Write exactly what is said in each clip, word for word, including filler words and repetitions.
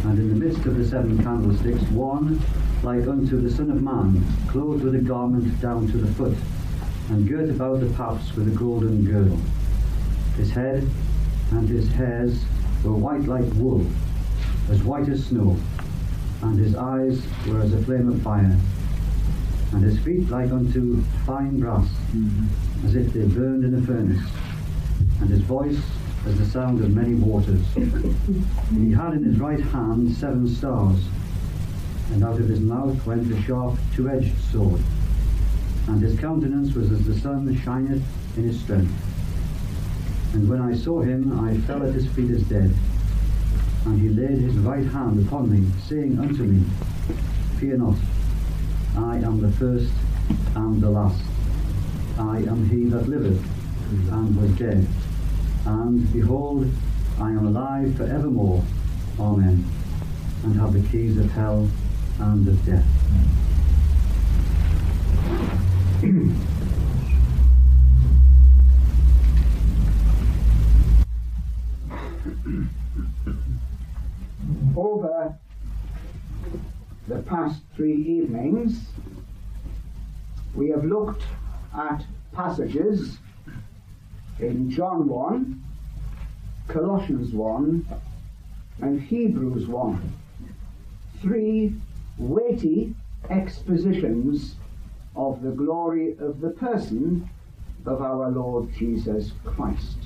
And in the midst of the seven candlesticks, one like unto the Son of Man, clothed with a garment down to the foot, and girt about the paps with a golden girdle. His head and his hairs were white like wool, as white as snow, and his eyes were as a flame of fire, and his feet like unto fine brass, mm-hmm. as if they burned in a furnace, and his voice as the sound of many waters. And he had in his right hand seven stars, and out of his mouth went a sharp two-edged sword, and his countenance was as the sun shineth in his strength. And when I saw him, I fell at his feet as dead. And he laid his right hand upon me, saying unto me, Fear not, I am the first and the last. I am he that liveth and was dead. And behold, I am alive for evermore. Amen. And have the keys of hell and of death. Over the past three evenings, we have looked at passages in John one, Colossians one, and Hebrews one. Three weighty expositions of the glory of the person of our Lord Jesus Christ.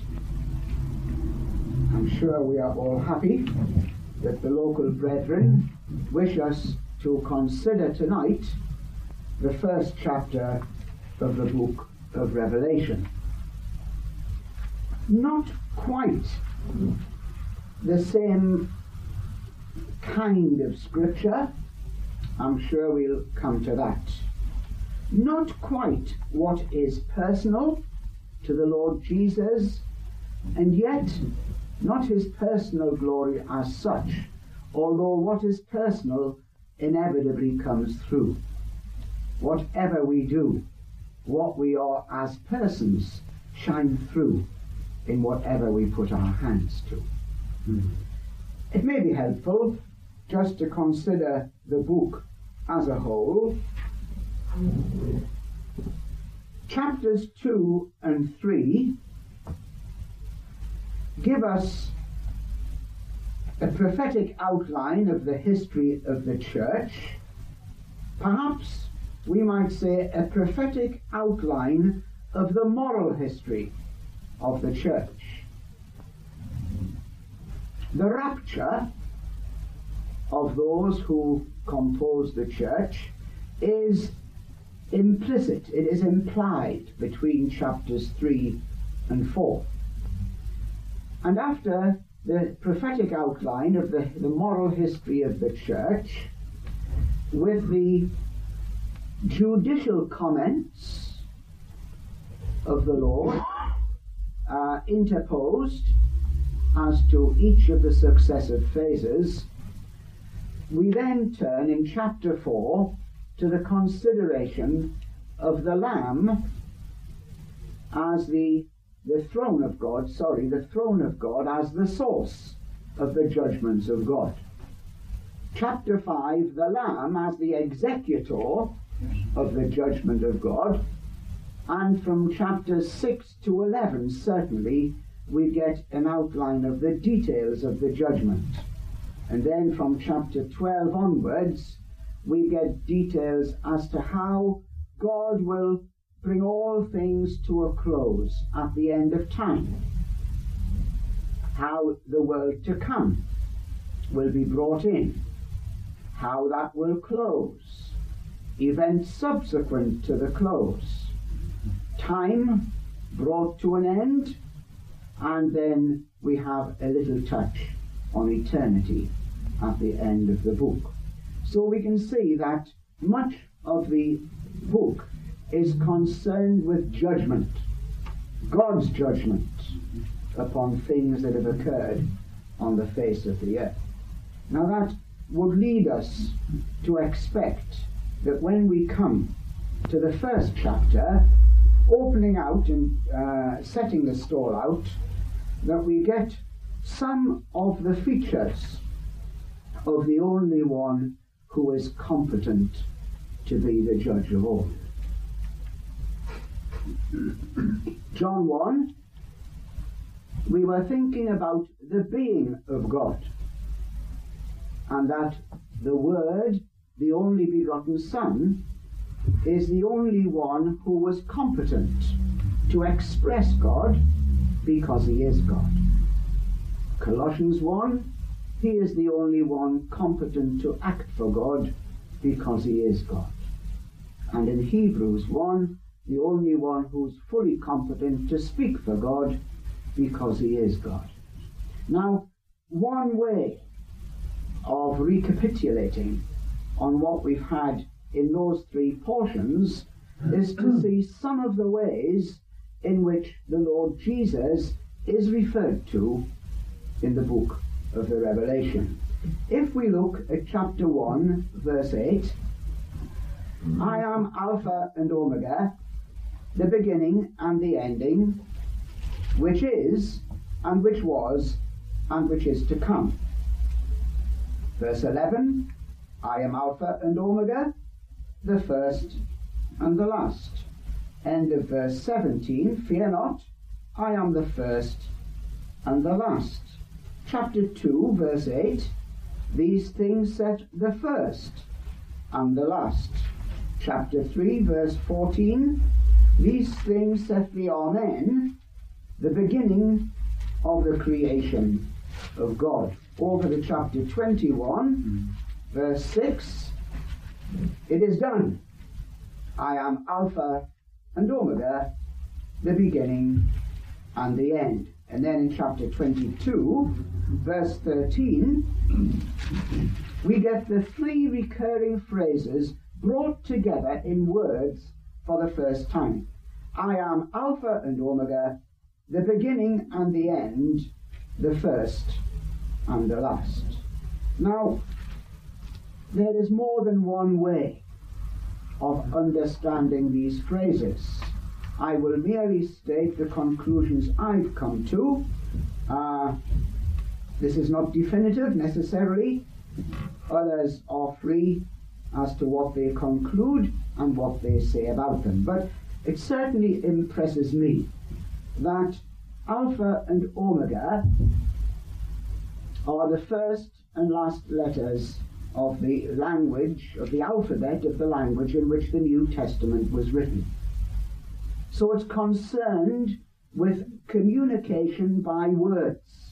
I'm sure we are all happy that the local brethren wish us to consider tonight the first chapter of the book of Revelation. Not quite the same kind of scripture, I'm sure we'll come to that. Not quite what is personal to the Lord Jesus, and yet not his personal glory as such, although what is personal inevitably comes through. Whatever we do, what we are as persons, shine through in whatever we put our hands to. Mm-hmm. It may be helpful just to consider the book as a whole. Chapters two and three give us a prophetic outline of the history of the church. Perhaps we might say a prophetic outline of the moral history of the church. The rapture of those who compose the church is implicit, it is implied between chapters three and four. And after the prophetic outline of the, the moral history of the church, with the judicial comments of the Lord uh, interposed as to each of the successive phases, we then turn in chapter four to the consideration of the Lamb as the the throne of God, sorry, the throne of God as the source of the judgments of God. Chapter five, the Lamb as the executor of the judgment of God. And from chapters six to eleven, certainly, we get an outline of the details of the judgment. And then from chapter twelve onwards, we get details as to how God will bring all things to a close at the end of time. How the world to come will be brought in. How that will close. Events subsequent to the close. Time brought to an end. And then we have a little touch on eternity at the end of the book. So we can see that much of the book is concerned with judgment, God's judgment upon things that have occurred on the face of the earth. Now that would lead us to expect that when we come to the first chapter, opening out and uh, setting the stall out, that we get some of the features of the only one who is competent to be the judge of all. John one, we were thinking about the being of God, and that the Word, the only begotten Son, is the only one who was competent to express God because he is God. Colossians one, he is the only one competent to act for God because he is God. And in Hebrews one, the only one who's fully competent to speak for God because he is God. Now, one way of recapitulating on what we've had in those three portions is to see some of the ways in which the Lord Jesus is referred to in the book of the Revelation. If we look at chapter one, verse eight, I am Alpha and Omega, the beginning and the ending, which is, and which was, and which is to come. Verse eleven, I am Alpha and Omega, the first and the last. End of verse seventeen, fear not, I am the first and the last. Chapter two, verse eight, these things saith the first and the last. Chapter three, verse fourteen, these things saith the Amen, the beginning of the creation of God. Over to chapter twenty-one, verse six, it is done. I am Alpha and Omega, the beginning and the end. And then in chapter twenty-two, verse thirteen, we get the three recurring phrases brought together in words for the first time. I am Alpha and Omega, the beginning and the end, the first and the last. Now, there is more than one way of understanding these phrases. I will merely state the conclusions I've come to. Uh, this is not definitive necessarily. Others are free as to what they conclude and what they say about them. But it certainly impresses me that Alpha and Omega are the first and last letters of the language, of the alphabet of the language in which the New Testament was written. So it's concerned with communication by words.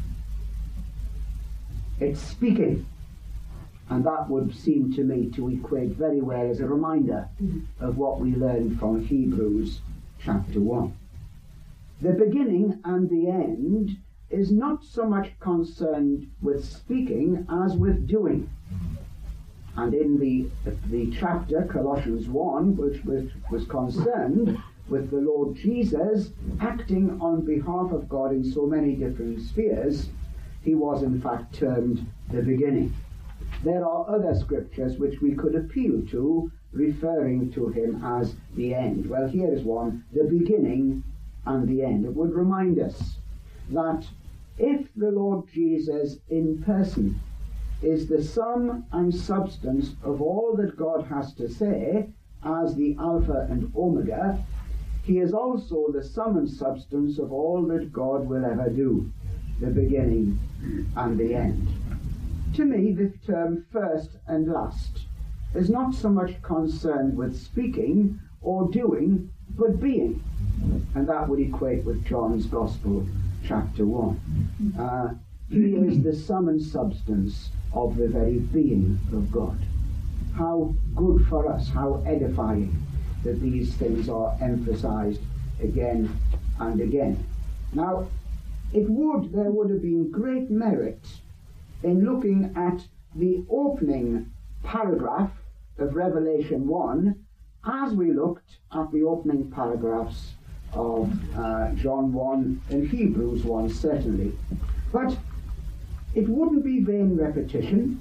It's speaking. And that would seem to me to equate very well as a reminder of what we learned from Hebrews chapter one. The beginning and the end is not so much concerned with speaking as with doing. And in the, the chapter, Colossians one, which was, was concerned with the Lord Jesus acting on behalf of God in so many different spheres, he was in fact termed the beginning. There are other scriptures which we could appeal to, referring to him as the end. Well, here is one, the beginning and the end. It would remind us that if the Lord Jesus in person is the sum and substance of all that God has to say as the Alpha and Omega, he is also the sum and substance of all that God will ever do, the beginning and the end. To me, the term first and last is not so much concerned with speaking or doing, but being. And that would equate with John's Gospel, chapter one. Uh, he is the sum and substance of the very being of God. How good for us, how edifying that these things are emphasized again and again. Now, it would, there would have been great merit in looking at the opening paragraph of Revelation one as we looked at the opening paragraphs of uh, John one and Hebrews one, certainly. But it wouldn't be vain repetition,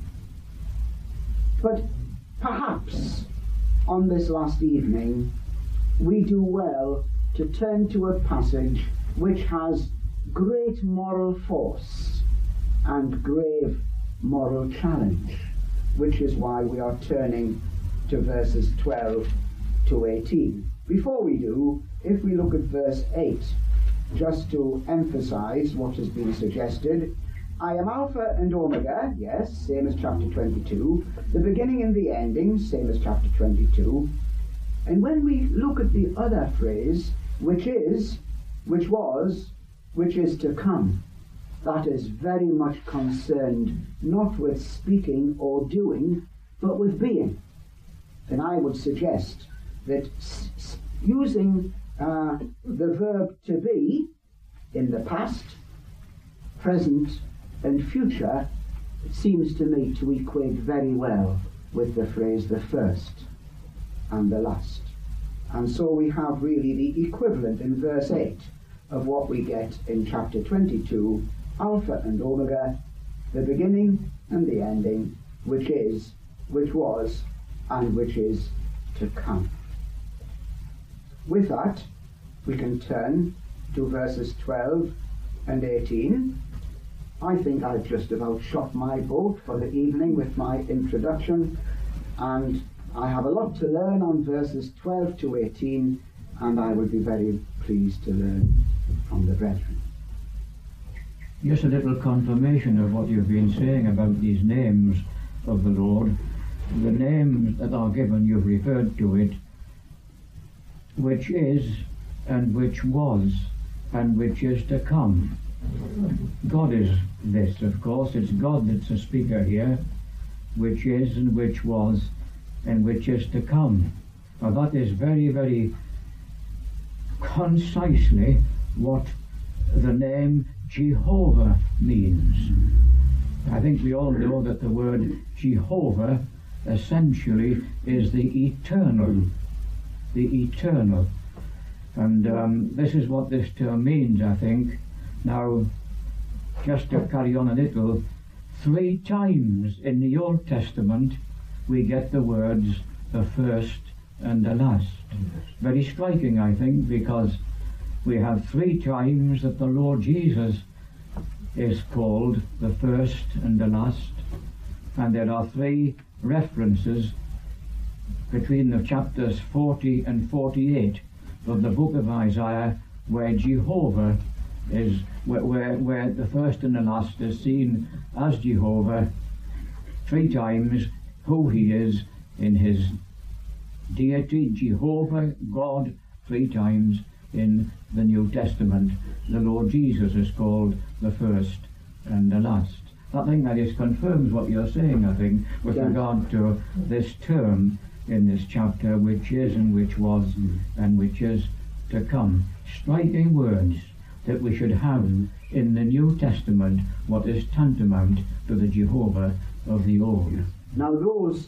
but perhaps on this last evening we do well to turn to a passage which has great moral force and grave moral challenge, which is why we are turning to verses twelve to eighteen. Before we do, if we look at verse eight, just to emphasize what has been suggested, I am Alpha and Omega, yes, same as chapter twenty-two, the beginning and the ending, same as chapter twenty-two. And when we look at the other phrase, which is, which was, which is to come, that is very much concerned not with speaking or doing, but with being. And I would suggest that s- s- using uh, the verb to be in the past, present, and future, it seems to me to equate very well with the phrase the first and the last. And so we have really the equivalent in verse eight of what we get in chapter twenty-two, Alpha and Omega, the beginning and the ending, which is, which was, and which is to come. With that, we can turn to verses twelve and eighteen. I think I've just about shot my boat for the evening with my introduction, and I have a lot to learn on verses twelve to eighteen, and I would be very pleased to learn from the brethren. Just a little confirmation of what you've been saying about these names of the Lord. The names that are given, you've referred to it, which is, and which was, and which is to come. God is this, of course. It's God that's a speaker here, which is, and which was, and which is to come. Now that is very, very concisely what the name Jehovah means. I think we all know that the word Jehovah essentially is the eternal. The eternal. And um, this is what this term means, I think. Now, just to carry on a little, three times in the Old Testament we get the words the first and the last. Very striking, I think, because we have three times that the Lord Jesus is called the first and the last, and there are three references between the chapters forty and forty-eight of the book of Isaiah where Jehovah is, where, where, where the first and the last is seen as Jehovah, three times who he is in his deity, Jehovah, God, three times in the New Testament. The Lord Jesus is called the first and the last. I think that is confirms what you're saying, I think, with yeah. regard to this term in this chapter, which is and which was mm. and which is to come. Striking words that we should have in the New Testament what is tantamount to the Jehovah of the Old. Now those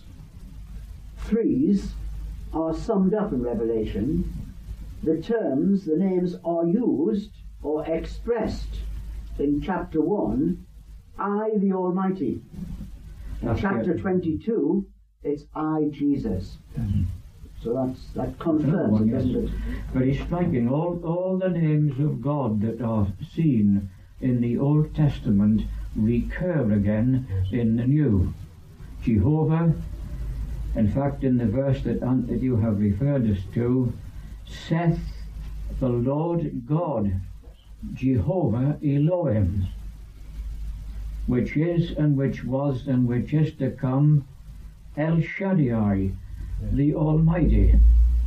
threes are summed up in Revelation. The terms, the names are used or expressed in chapter one, I the Almighty. In That's chapter it. twenty-two, it's I Jesus. Mm-hmm. So that's, that confirms it, doesn't it? Very striking. All, all the names of God that are seen in the Old Testament recur again in the New. Jehovah, in fact, in the verse that, that you have referred us to, saith the Lord God, Jehovah Elohim, which is and which was and which is to come, El Shaddai, the Almighty.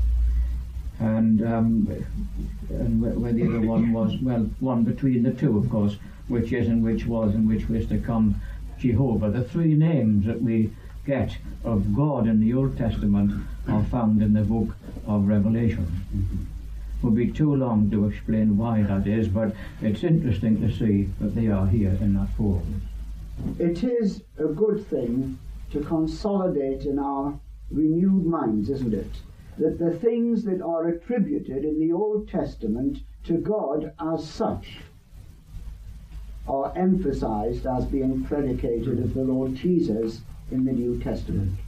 And, um, and where the other one was, well, one between the two, of course, which is and which was and which was to come, Jehovah. The three names that we get of God in the Old Testament are found in the book of Revelation. Mm-hmm. It would be too long to explain why that is, but it's interesting to see that they are here in that form. It is a good thing to consolidate in our renewed minds, isn't it, that the things that are attributed in the Old Testament to God as such are emphasized as being predicated of the Lord Jesus in the New Testament.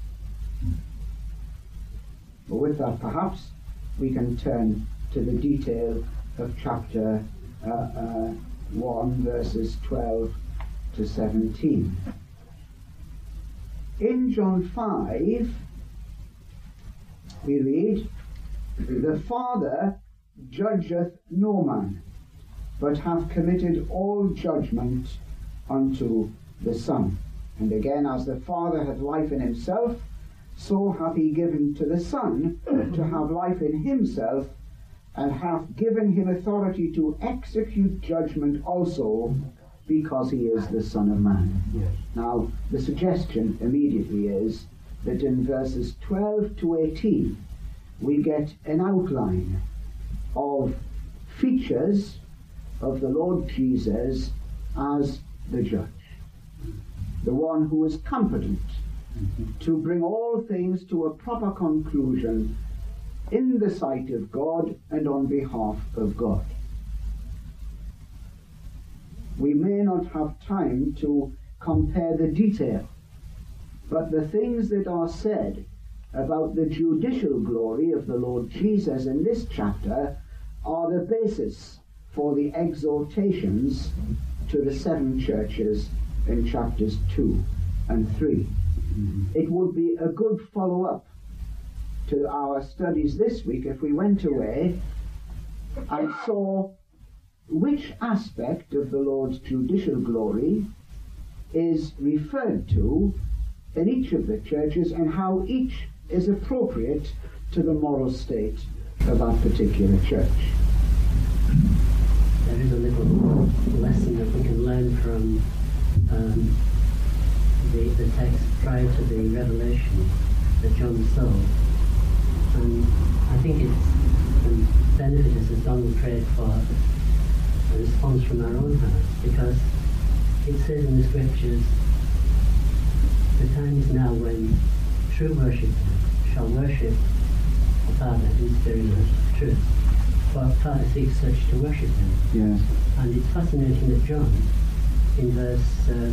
But with that, perhaps we can turn to the detail of chapter uh, uh, one, verses twelve to seventeen. In John five, we read, "The Father judgeth no man, but hath committed all judgment unto the Son. And again, as the Father hath life in himself, so hath he given to the Son to have life in himself, and hath given him authority to execute judgment also, because he is the Son of Man." Yes. Now, the suggestion immediately is that in verses twelve to eighteen, we get an outline of features of the Lord Jesus as the judge, the one who is competent to bring all things to a proper conclusion in the sight of God and on behalf of God. We may not have time to compare the detail, but the things that are said about the judicial glory of the Lord Jesus in this chapter are the basis for the exhortations to the seven churches in chapters two and three. Mm-hmm. It would be a good follow-up to our studies this week if we went away and saw which aspect of the Lord's judicial glory is referred to in each of the churches and how each is appropriate to the moral state of that particular church. There is a little lesson that we can learn from um, the, the text prior to the revelation that John saw. And I think it's um, benefit us as Donald prayed for a response from our own hearts, because it says in the scriptures, "The time is now when true worshippers shall worship the Father in spirit and truth." For our Father seeks such to worship him. Yes. And it's fascinating that John, in verse, uh,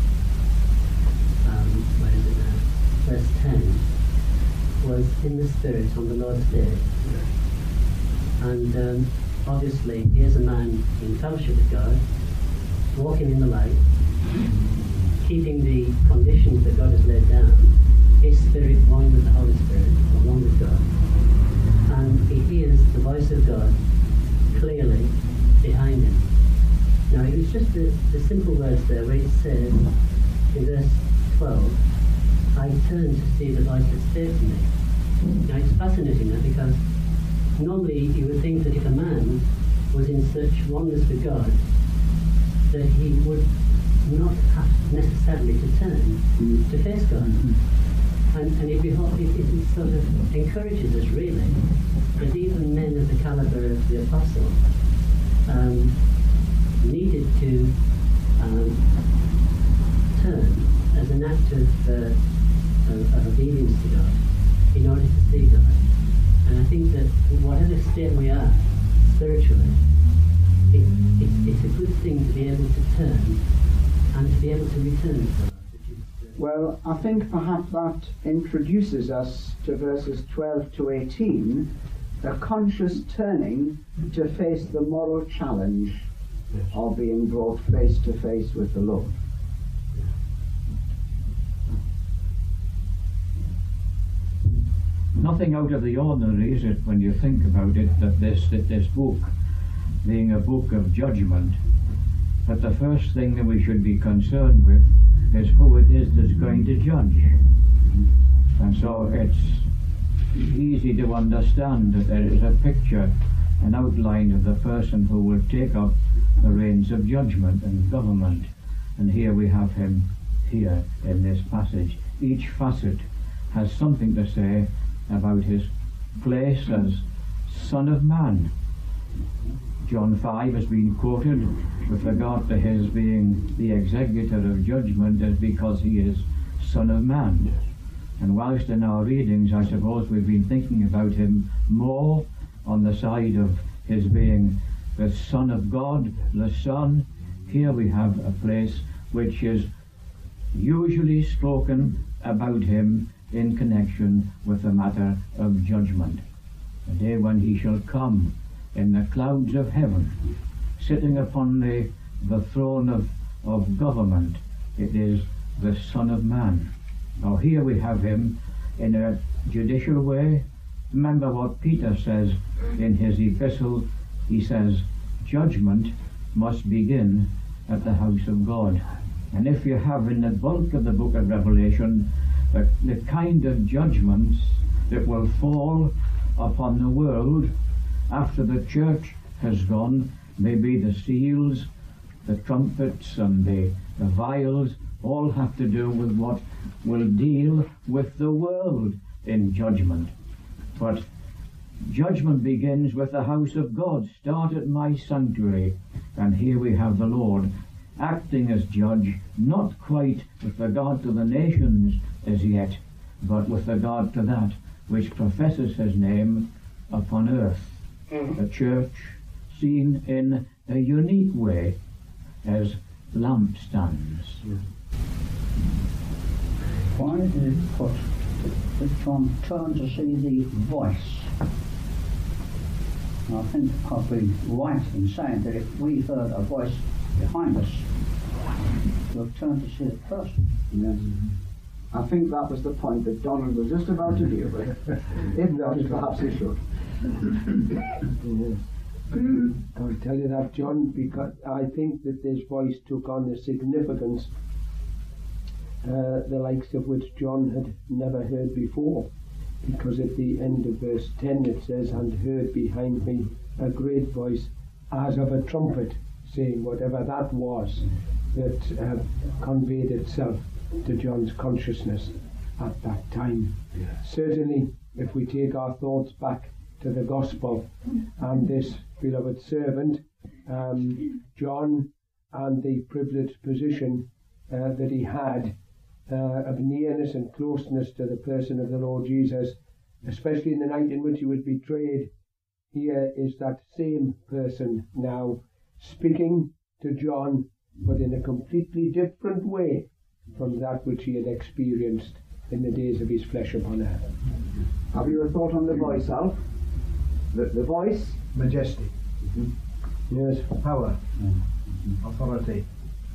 um, where is it now? Verse ten, was in the Spirit on the Lord's day. And um, obviously, here's a man in fellowship with God, walking in the light, keeping the conditions that God has laid down, his Spirit one with the Holy Spirit, or one with God. And he hears the voice of God clearly behind him. Now, it was just the, the simple words there where it says, in verse twelve, "I turned to see the voice that spake to me." Now, it's fascinating that, because normally you would think that if a man was in such oneness with God, that he would not have necessarily to turn mm. to face God. Mm-hmm. And, and it, it, it sort of encourages us, really, that even men of the caliber of the apostle um, needed to um, turn as an act of, uh, of, of obedience to God in order to see God. And I think that whatever state we are spiritually, it, it, it's a good thing to be able to turn and to be able to return to God. Well, I think perhaps that introduces us to verses twelve to eighteen, a conscious turning to face the moral challenge yes. of being brought face to face with the Lord. Nothing out of the ordinary, is it, when you think about it, that this, that this book, being a book of judgment, that the first thing that we should be concerned with is who it is that's going to judge. And so it's easy to understand that there is a picture, an outline of the person who will take up the reins of judgment and government. And here we have him here in this passage. Each facet has something to say about his place as Son of Man. John five has been quoted with regard to his being the executor of judgment as because he is Son of Man. And whilst in our readings, I suppose we've been thinking about him more on the side of his being the Son of God, the Son, here we have a place which is usually spoken about him in connection with the matter of judgment. The day when he shall come in the clouds of heaven, sitting upon the, the throne of, of government. It is the Son of Man. Now here we have him in a judicial way. Remember what Peter says in his epistle. He says, judgment must begin at the house of God. And if you have in the bulk of the book of Revelation the, the kind of judgments that will fall upon the world after the church has gone, maybe the seals, the trumpets and the, the vials, all have to do with what will deal with the world in judgment. But judgment begins with the house of God. Start at my sanctuary. And here we have the Lord acting as judge, not quite with regard to the nations as yet, but with regard to that which professes his name upon earth. The church seen in a unique way as lampstands. Why did it put that John turned to see the voice? And I think I've been right in saying that if we heard a voice behind us, we'll turn to see the person. Yes. I think that was the point that Donald was just about to deal with. If not, perhaps he should. Yes. I will tell you that, John, because I think that this voice took on a significance uh, the likes of which John had never heard before, because at the end of verse ten it says, and heard behind me a great voice as of a trumpet, saying whatever that was that uh, conveyed itself to John's consciousness at that time. Yeah. Certainly, if we take our thoughts back to the gospel and this beloved servant, um, John, and the privileged position uh, that he had uh, of nearness and closeness to the person of the Lord Jesus, especially in the night in which he was betrayed. Here is that same person now speaking to John, but in a completely different way from that which he had experienced in the days of his flesh upon earth. Have you a thought on the voice, Alf? The, the voice? Majesty. Mm-hmm. Yes. Power. Mm-hmm. Authority.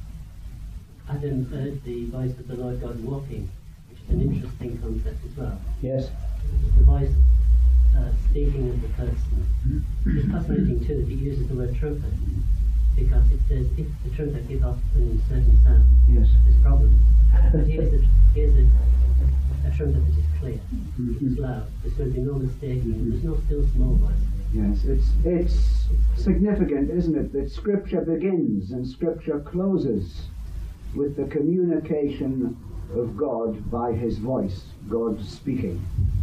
Adam heard the voice of the Lord God walking, which is an interesting concept as well. Yes. The voice uh, speaking of the person. It's fascinating too that he uses the word trumpet, because it says if the trumpet gives off a certain sound, yes, there's problems. But here's a, here's a, a trumpet that is clear, mm-hmm. It's loud, there's going to be no mistaking, mm-hmm. There's no still small voice. Yes, it's it's significant, isn't it, that Scripture begins and Scripture closes with the communication of God by his voice, God speaking.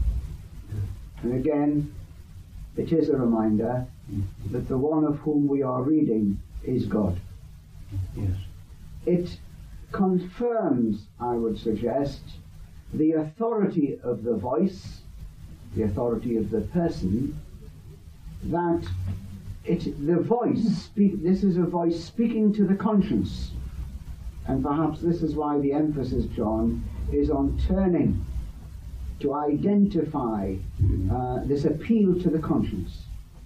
And again, it is a reminder that the one of whom we are reading is God. Yes. It confirms, I would suggest, the authority of the voice, the authority of the person, that it, the voice, speak, this is a voice speaking to the conscience. And perhaps this is why the emphasis, John, is on turning to identify uh, this appeal to the conscience.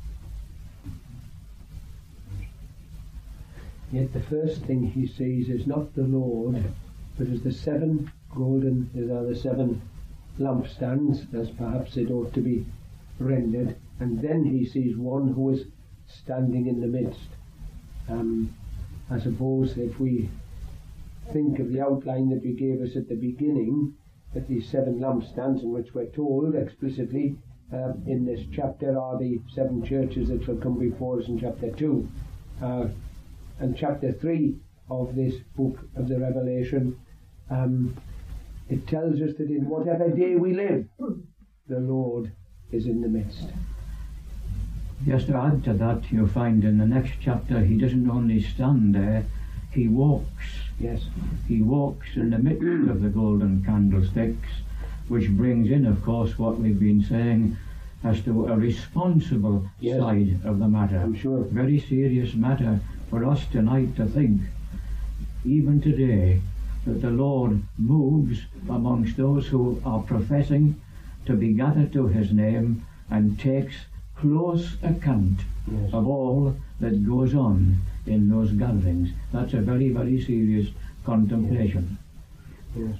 Yet the first thing he sees is not the Lord, but is the seven golden, as are the seven lampstands, as perhaps it ought to be rendered, and then he sees one who is standing in the midst. Um, I suppose if we think of the outline that you gave us at the beginning, that these seven lampstands, in which we're told explicitly uh, in this chapter, are the seven churches that shall come before us in chapter two. Uh, and chapter three of this book of the Revelation, um, it tells us that in whatever day we live, the Lord is in the midst. Just to add to that, you'll find in the next chapter, he doesn't only stand there, he walks. Yes. He walks in the midst of the golden candlesticks, which brings in, of course, what we've been saying as to a responsible yes. side of the matter. I'm sure. Very serious matter for us tonight to think, even today, that the Lord moves amongst those who are professing to be gathered to his name and takes close account yes. of all that goes on in those gatherings. That's a very, very serious contemplation. Yes. Yes.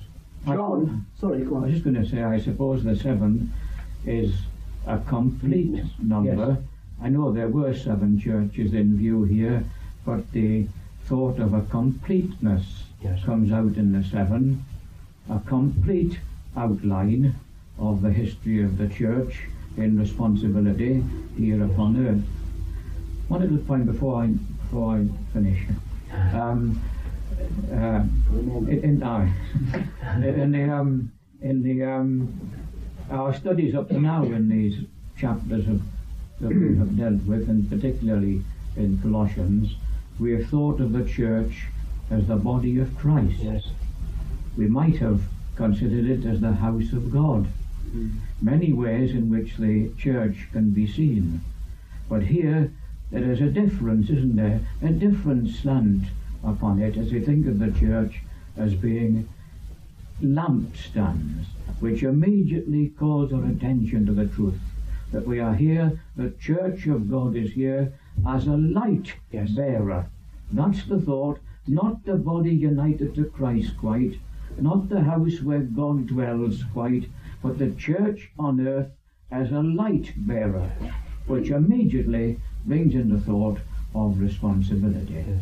John, sorry, go I was on. just going to say, I suppose the seven is a complete number. Yes. I know there were seven churches in view here, but the thought of a completeness Yes. comes out in the seven, a complete outline of the history of the church in responsibility here upon earth. One little point before I before I finish. Um, uh, in, in, uh, in the um, in the um, our studies up to now in these chapters of, that we have dealt with, and particularly in Colossians, we have thought of the church as the body of Christ. Yes. We might have considered it as the house of God. Mm. Many ways in which the church can be seen. But here there is a difference, isn't there? A different slant upon it as we think of the church as being lampstands, which immediately calls our attention to the truth that we are here, the church of God is here as a light Yes. bearer. That's the thought, not the body united to Christ quite, not the house where God dwells quite, but the church on earth as a light bearer, which immediately brings in the thought of responsibility. Yes.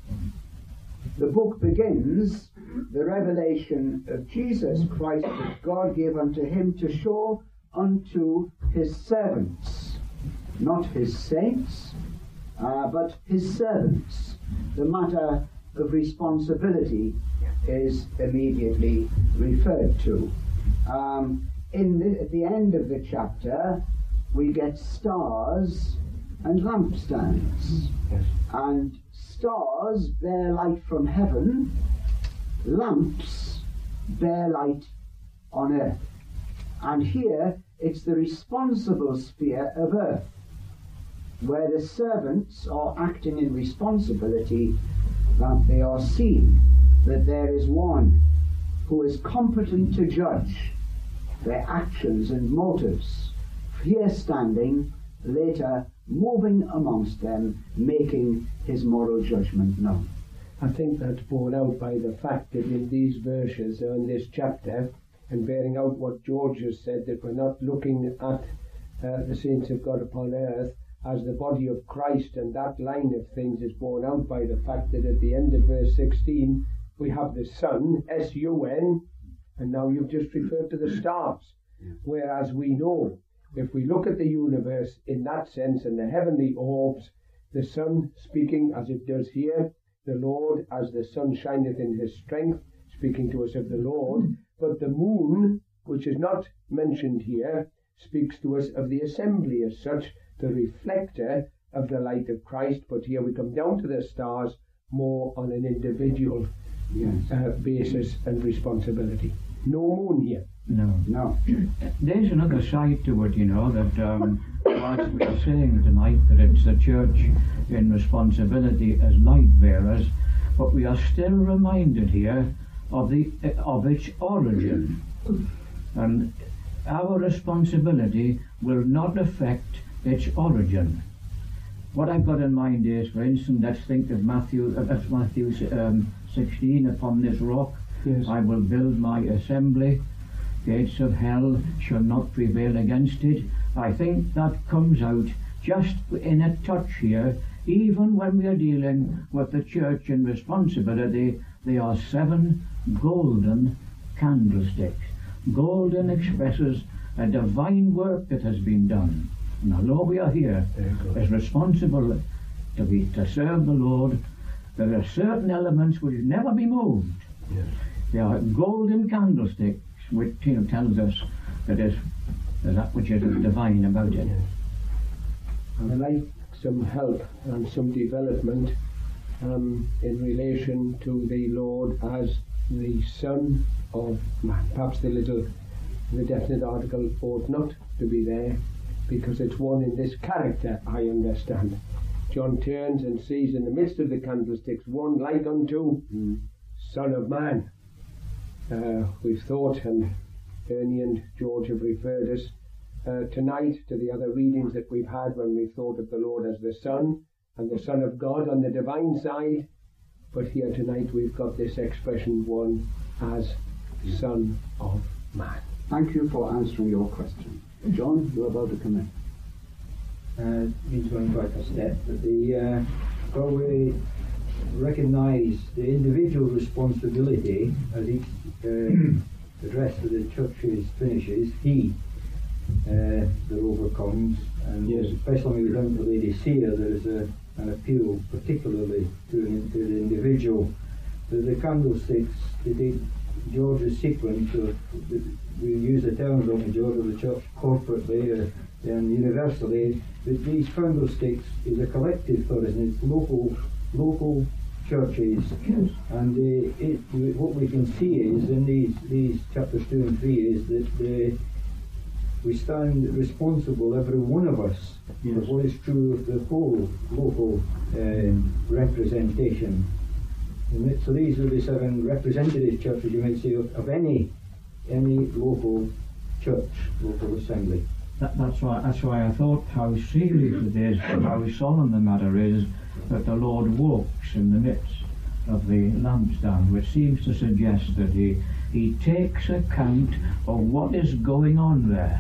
The book begins, the revelation of Jesus Christ that God gave unto him to show unto his servants, not his saints, uh, but his servants. The matter of responsibility is immediately referred to. Um, in the, at the end of the chapter, we get stars and lampstands. Yes. And stars bear light from heaven, lamps bear light on earth. And here it's the responsible sphere of earth, where the servants are acting in responsibility, that they are seen, that there is one who is competent to judge their actions and motives, here standing, later moving amongst them, making his moral judgment known. I think that's borne out by the fact that in these verses, or in this chapter, and bearing out what George has said, that we're not looking at uh, the saints of God upon earth as the body of Christ, and that line of things is borne out by the fact that at the end of verse sixteen we have the sun, S U N, and now you've just referred to the stars. Whereas we know, if we look at the universe in that sense, and the heavenly orbs, the sun speaking as it does here, the Lord as the sun shineth in his strength, speaking to us of the Lord, but the moon, which is not mentioned here, speaks to us of the assembly as such, the reflector of the light of Christ. But here we come down to the stars more on an individual Yes. uh, basis and responsibility. No moon here. No. No. There's another side to it, you know, that um, whilst we are saying tonight that it's the church in responsibility as light bearers, but we are still reminded here of the of its origin, and our responsibility will not affect its origin. What I've got in mind is, for instance, let's think of Matthew, uh, that's Matthew um, sixteen. Upon this rock, Yes. I will build my assembly. Gates of hell shall not prevail against it. I think that comes out just in a touch here. Even when we are dealing with the church in responsibility, they are seven golden candlesticks. Golden expresses a divine work that has been done. And although we are here as responsible to be to serve the Lord, there are certain elements which never be moved. Yes. They are golden candlesticks, which, you know, tells us that is that which is divine about it. Yes. And I'd like some help and some development um, in relation to the Lord as the Son of Man. Perhaps the little, the definite article ought not to be there, because it's one in this character, I understand. John turns and sees in the midst of the candlesticks one like unto Mm. Son of Man. Uh, we've thought, and Ernie and George have referred us uh, tonight to the other readings that we've had when we've thought of the Lord as the Son and the Son of God on the divine side. But here tonight we've got this expression, one as Son of Man. Thank you for answering your question. John, you're about to come in. Uh, he's going back a step. But the uh, where we recognise the individual responsibility as each uh, the rest of the churches finishes, he uh, that overcomes, and yes. especially when we down to Laodicea, there is a, an appeal particularly to, to the individual. The, the candlesticks, they did George's sequence of, we use the terms of the George of the church corporately uh, and universally, but these candlesticks is a collective for us, and it's local local churches, yes. And uh, it, what we can see is in these these chapters two and three is that the, we stand responsible, every one of us, yes. For what is true of the whole local uh, representation. And it, so these are the seven representative churches, you might say, of, of any any local church, local assembly. That, that's why that's why I thought how serious it is, how solemn the matter is, that the Lord walks in the midst of the lampstand, which seems to suggest that he he takes account of what is going on there.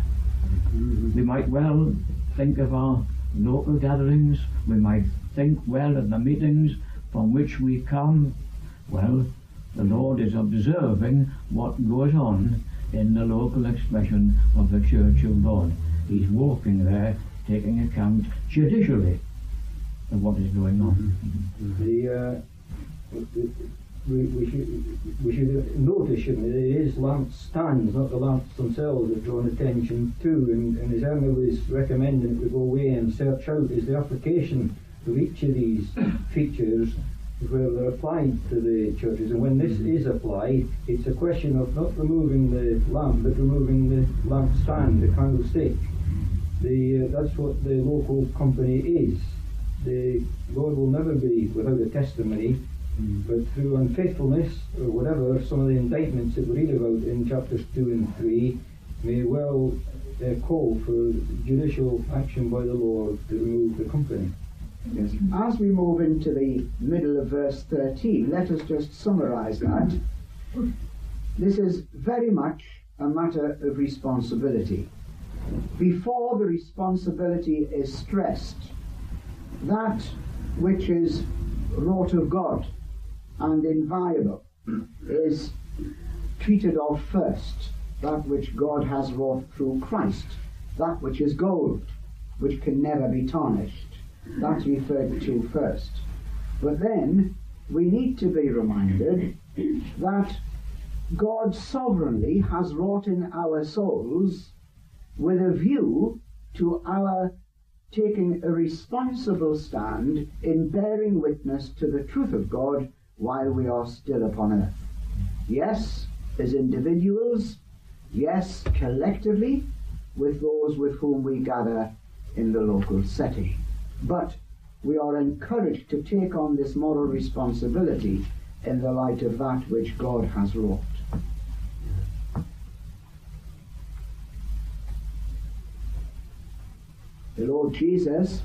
We might well think of our local gatherings, we might think well of the meetings from which we come. Well, the Lord is observing what goes on in the local expression of the Church of God. He's walking there, taking account judicially of what is going on. The, uh, we, we, should, we should notice, shouldn't we, it is lamp stands, not the lamps themselves, that drawn attention to, and, and as Emma was recommending that we go away and search out, is the application of each of these features where they're applied to the churches. And when this is applied, it's a question of not removing the lamp, but removing the lamp stand, the candlestick. The, uh, that's what the local company is. The Lord will never be without a testimony, mm. but through unfaithfulness or whatever, some of the indictments that we read about in chapters two and three may well uh, call for judicial action by the Lord to remove the company. Yes. As we move into the middle of verse thirteen, let us just summarize that. This is very much a matter of responsibility. Before the responsibility is stressed, that which is wrought of God and inviolable is treated of first, that which God has wrought through Christ, that which is gold, which can never be tarnished. That's referred to first. But then we need to be reminded that God sovereignly has wrought in our souls with a view to our taking a responsible stand in bearing witness to the truth of God while we are still upon earth. Yes, as individuals, yes, collectively, with those with whom we gather in the local setting. But we are encouraged to take on this moral responsibility in the light of that which God has wrought. The Lord Jesus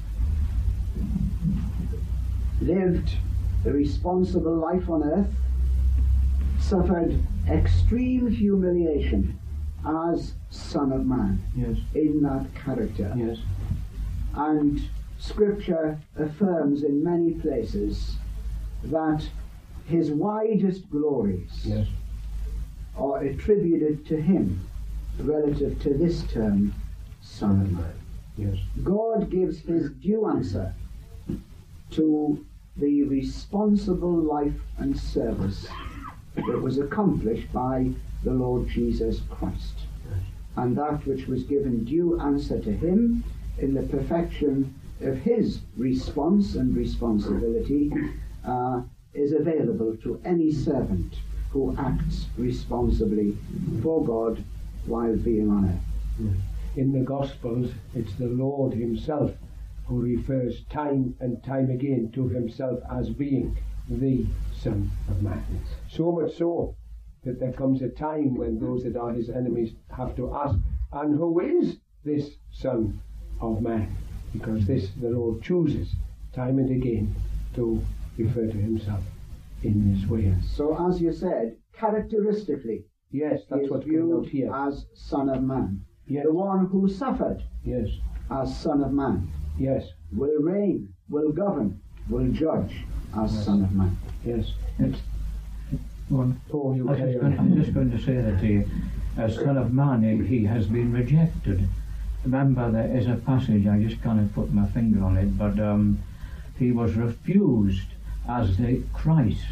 lived a responsible life on earth, suffered extreme humiliation as Son of Man, yes. in that character. Yes. And Scripture affirms in many places that his widest glories yes. are attributed to him relative to this term, Son of Man. Yes. God gives his due answer to the responsible life and service that was accomplished by the Lord Jesus Christ. And that which was given due answer to him in the perfection of his response and responsibility uh, is available to any servant who acts responsibly for God while being on earth. In the Gospels, it's the Lord himself who refers time and time again to himself as being the Son of Man. So much so that there comes a time when those that are his enemies have to ask, and who is this Son of Man? Because this the Lord chooses time and again to refer to himself in this way. So as you said, characteristically, Yes, that's he is what's coming out viewed here. as Son of Man. Yes, The one who suffered yes, as Son of Man yes, will reign, will govern, will judge as Yes. Son of Man. yes. It's, well, Oh, you I was carry just going, on. I'm just going to say that he, as Son of Man, he, he has been rejected. Remember, there is a passage, I just can't put my finger on it, but um, he was refused as the Christ.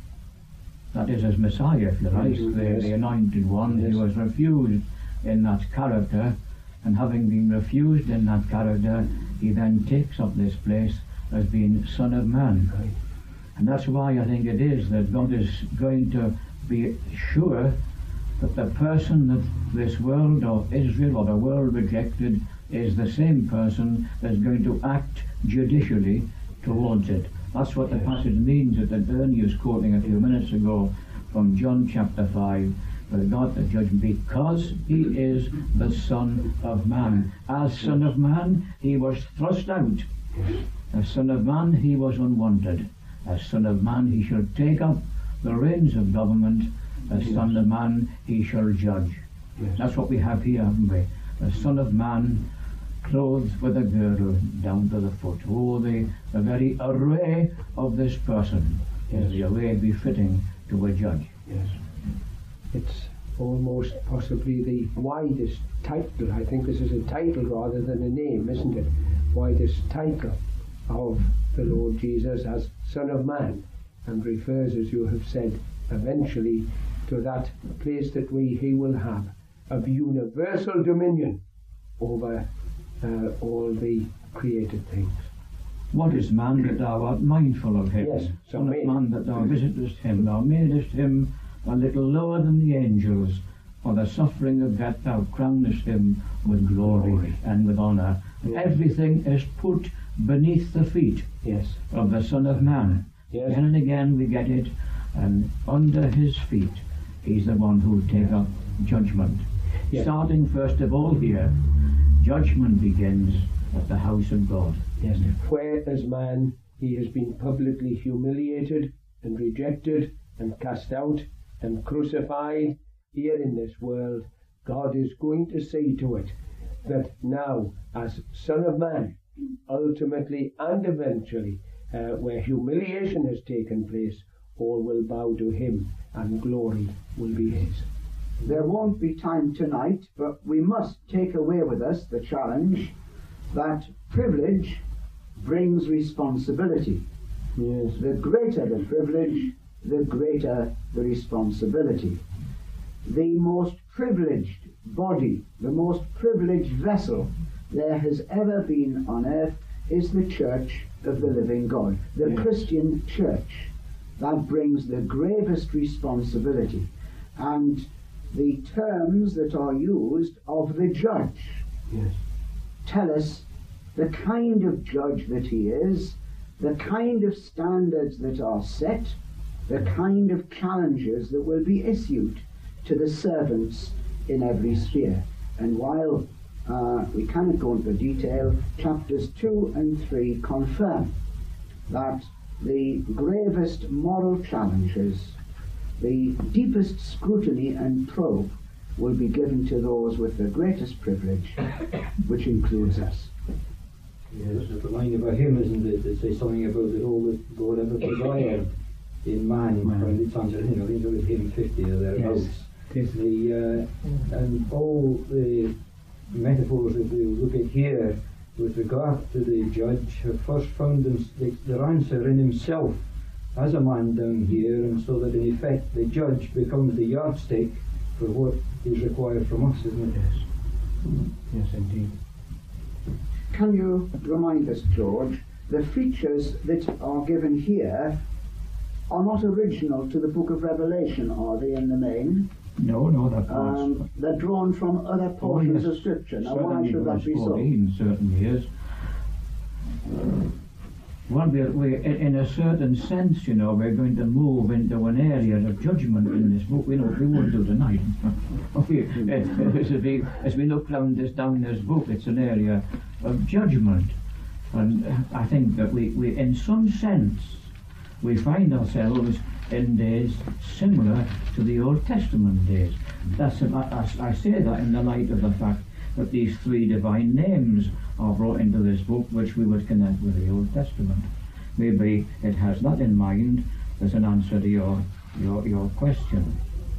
That is, as Messiah, if you like, Mhm, the, yes. the anointed one. Yes. He was refused in that character, and having been refused in that character, he then takes up this place as being Son of Man. Right. And that's why I think it is that God is going to be sure that the person that this world or Israel or the world rejected is the same person that's going to act judicially towards it. That's what the Yes. passage means that Bernie was quoting a few minutes ago from John chapter five, where God the judge, because he is the Son of Man. As Son of Man, he was thrust out. As Son of Man, he was unwanted. As Son of Man, he shall take up the reins of government. As Son of Man, he shall judge. Yes. That's what we have here, haven't we? The Son of Man, clothed with a girdle down to the foot. Oh, the, the very array of this person is the array befitting to a judge. Yes. It's almost possibly the widest title. I think this is a title rather than a name, isn't it? Widest title of the Lord Jesus as Son of Man, and refers, as you have said, eventually to that place that we he will have of universal dominion over uh, all the created things. What is man that thou art mindful of him? Yes, Son of made. man that thou visitest him, thou madest him a little lower than the angels. For the suffering of death thou crownest him with glory, Glory. and with honour. Yes. Everything is put beneath the feet Yes. of the Son of Man. Yes. Again and again we get it, and under his feet he's the one who will take up judgment. Yes. Starting first of all here, judgment begins at the house of God. Yes. Where as man he has been publicly humiliated and rejected and cast out and crucified, here in this world God is going to say to it that now as Son of Man, ultimately and eventually, uh, where humiliation has taken place, all will bow to him and glory will be his. There won't be time tonight, but we must take away with us the challenge that privilege brings responsibility. Yes. The greater the privilege, the greater the responsibility. The most privileged body, the most privileged vessel there has ever been on earth is the Church of the Living God, the Yes. Christian Church. That brings the gravest responsibility. And the terms that are used of the judge Yes. tell us the kind of judge that he is, the kind of standards that are set, the kind of challenges that will be issued to the servants in every sphere. And while uh, we cannot go into detail, chapters two and three confirm that the gravest moral challenges, the deepest scrutiny and probe will be given to those with the greatest privilege, which includes us. Yeah, there's a line about him, isn't it, that says something about that all that God ever desired in man, Man. when it turns out, you know, I think it was him fifty or thereabouts. Yes. The, uh, and all the metaphors that we look at here with regard to the judge have first found them, the, their answer in himself as a man down here, and so that in effect the judge becomes the yardstick for what is required from us, isn't it? Yes. Yes, indeed. Can you remind us, George, the features that are given here are not original to the book of Revelation, are they, in the main? No, no, that was... Um, they're drawn from other portions yes, of Scripture. Now, why certainly should that verse be so? fourteen certainly is. Well, we're, we're, in in a certain sense, you know, we're going to move into an area of judgment in this book. We know we won't do tonight. we, as, we, as we look down this, down this book, it's an area of judgment. And I think that we, we in some sense, we find ourselves in days similar to the Old Testament days. That's, I, I, I say that in the light of the fact that these three divine names are brought into this book, which we would connect with the Old Testament. Maybe it has that in mind as an answer to your your, your question.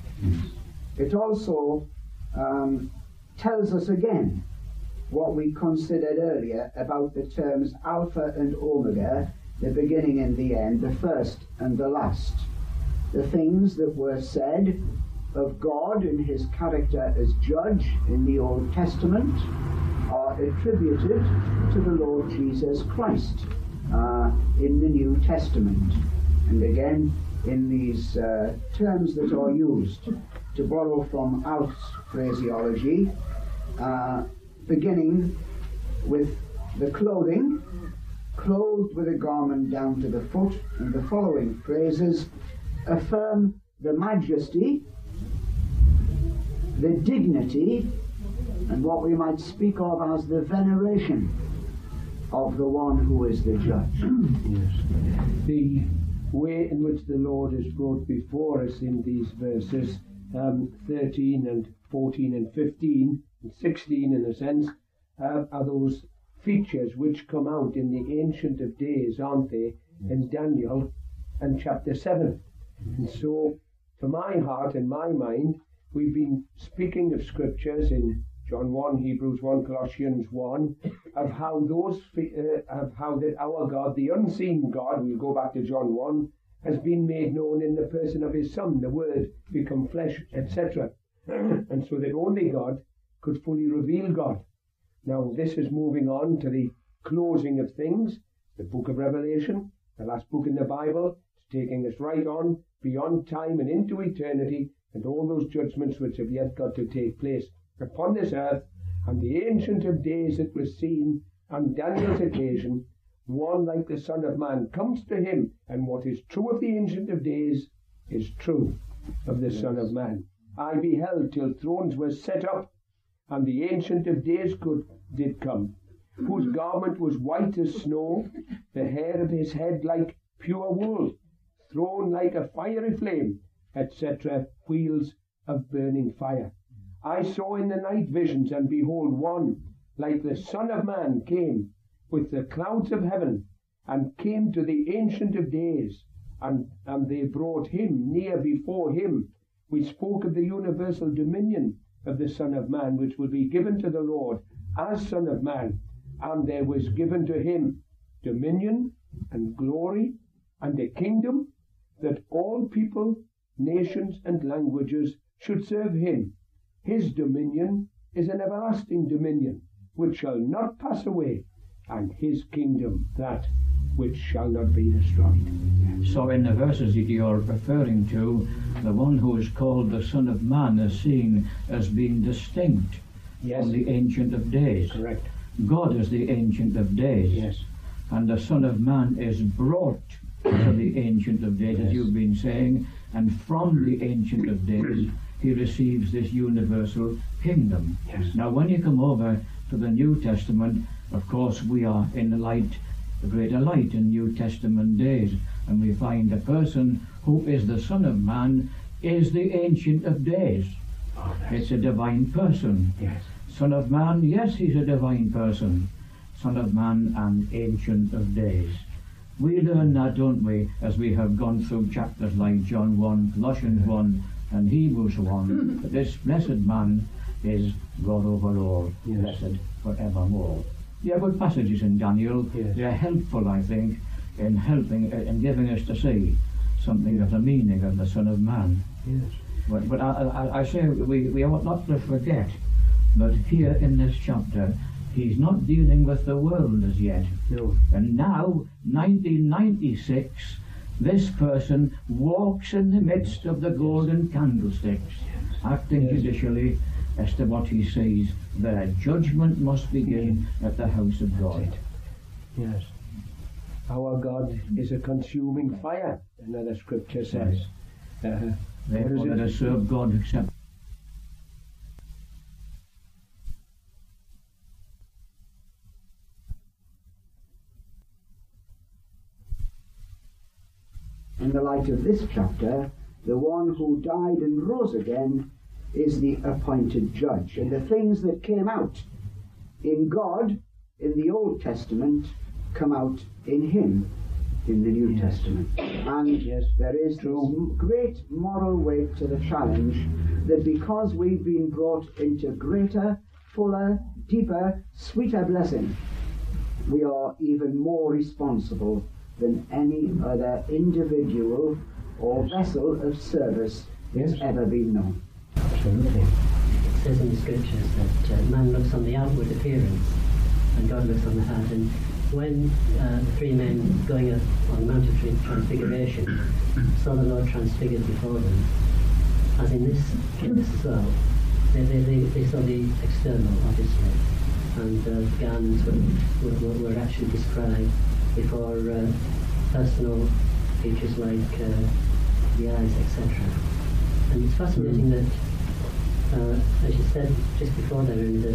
It also um, tells us again what we considered earlier about the terms Alpha and Omega, the beginning and the end, the first and the last. The things that were said of God and his character as judge in the Old Testament are attributed to the Lord Jesus Christ uh, in the New Testament. And again, in these uh, terms that are used, to borrow from Alf's phraseology, uh, beginning with the clothing, clothed with a garment down to the foot, and the following phrases affirm the majesty, the dignity, and what we might speak of as the veneration of the one who is the judge. Yes. The way in which the Lord is brought before us in these verses, um, thirteen and fourteen and fifteen, and sixteen in a sense, uh, are those features which come out in the Ancient of Days, aren't they, in Daniel and chapter seven. And so, to my heart and my mind, we've been speaking of scriptures in John one, Hebrews one, Colossians one, of how those, uh, of how that our God, the unseen God, we'll go back to John one, has been made known in the person of his Son, the Word become flesh, et cetera. And so that only God could fully reveal God. Now this is moving on to the closing of things, the book of Revelation, the last book in the Bible. It's taking us right on beyond time and into eternity, and all those judgments which have yet got to take place upon this earth. And the Ancient of Days that was seen on Daniel's occasion, one like the Son of Man comes to him, and what is true of the Ancient of Days is true of the yes. Son of Man. I beheld till thrones were set up, and the Ancient of Days could, did come, whose garment was white as snow, the hair of his head like pure wool, thrown like a fiery flame, et cetera, wheels of burning fire. I saw in the night visions, and behold, one like the Son of Man came with the clouds of heaven, and came to the Ancient of Days, and, and they brought him near before him. We spoke of the universal dominion of the Son of Man, which will be given to the Lord as Son of Man, and there was given to him dominion and glory and a kingdom, that all people, nations, and languages should serve him. His dominion is an everlasting dominion, which shall not pass away, and his kingdom that which shall not be destroyed. So in the verses that you're referring to, the one who is called the Son of Man is seen as being distinct yes. from the Ancient of Days. Correct. God is the Ancient of Days. Yes. And the Son of Man is brought to the Ancient of Days, yes. as you've been saying, and from the Ancient of Days he receives this universal kingdom. Yes. Now when you come over to the New Testament, of course we are in the light, the greater light in New Testament days, and we find the person who is the Son of Man is the Ancient of Days. Oh, it's a divine person. Yes. Son of Man, yes, he's a divine person. Son of Man and Ancient of Days. We learn that, don't we, as we have gone through chapters like John one, Colossians one, and Hebrews one, that this blessed man is God over all, yes. blessed forevermore. There are good passages in Daniel. Yes. They are helpful, I think, in helping, in giving us to see something of the meaning of the Son of Man. Yes. But, but I, I, I say we, we ought not to forget that here in this chapter, he's not dealing with the world as yet. No. And now, nineteen ninety-six, this person walks in the midst of the golden candlesticks, yes. acting yes. judicially as to what he says. Their judgment must begin at the house of God. Yes. Our God is a consuming fire, another scripture says. Yes. Uh, Therefore let us serve God except in the light of this chapter, the one who died and rose again is the appointed judge. And the things that came out in God in the Old Testament come out in him in the New yes. Testament. And yes. there is this great moral weight to the challenge that because we've been brought into greater, fuller, deeper, sweeter blessing, we are even more responsible than any other individual or vessel of service that's yes. ever been known. Absolutely. It says in the scriptures that uh, man looks on the outward appearance and God looks on the heart. And when uh, the three men going up on the Mount of Transfiguration saw the Lord transfigured before them, as in this case as well, they, they, they, they saw the external, obviously, and uh, the garments were, were, were actually described before uh, personal features like uh, the eyes, et cetera. And it's fascinating that, uh, as you said just before there, that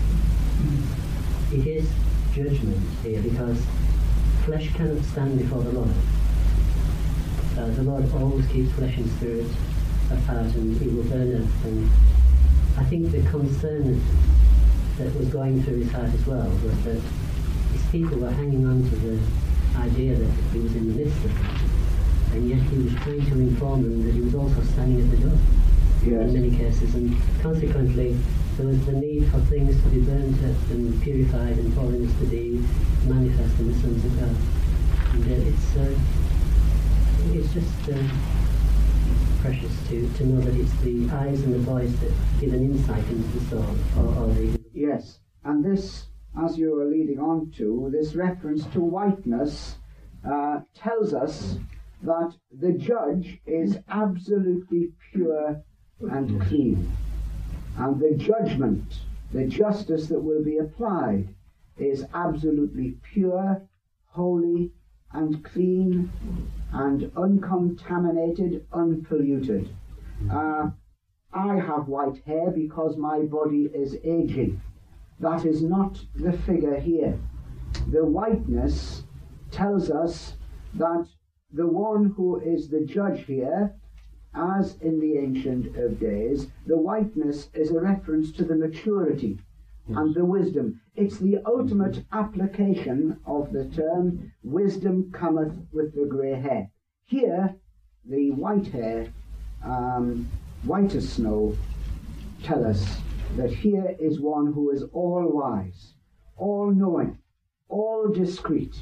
it is judgment here because flesh cannot stand before the Lord. Uh, the Lord always keeps flesh and spirit apart, and he will burn up. And I think the concern that was going through his heart as well was that his people were hanging on to the idea that he was in the midst of them, and yet he was trying to inform them that he was also standing at the door yes. in many cases, and consequently there was the need for things to be burnt up and purified and holiness to be manifest in the sons of God. And uh, it's uh, it's just uh, precious to, to know that it's the eyes and the voice that give an insight into the soul. Or, or the yes, and this, as you are leading on to, this reference to whiteness uh, tells us that the judge is absolutely pure and clean. And the judgment, the justice that will be applied is absolutely pure, holy, and clean, and uncontaminated, unpolluted. Uh, I have white hair because my body is aging. That is not the figure here. The whiteness tells us that the one who is the judge here, as in the Ancient of Days, the whiteness is a reference to the maturity yes. and the wisdom. It's the ultimate application of the term, wisdom cometh with the grey hair. Here, the white hair, um, white as snow, tell us that here is one who is all wise, all knowing, all discreet,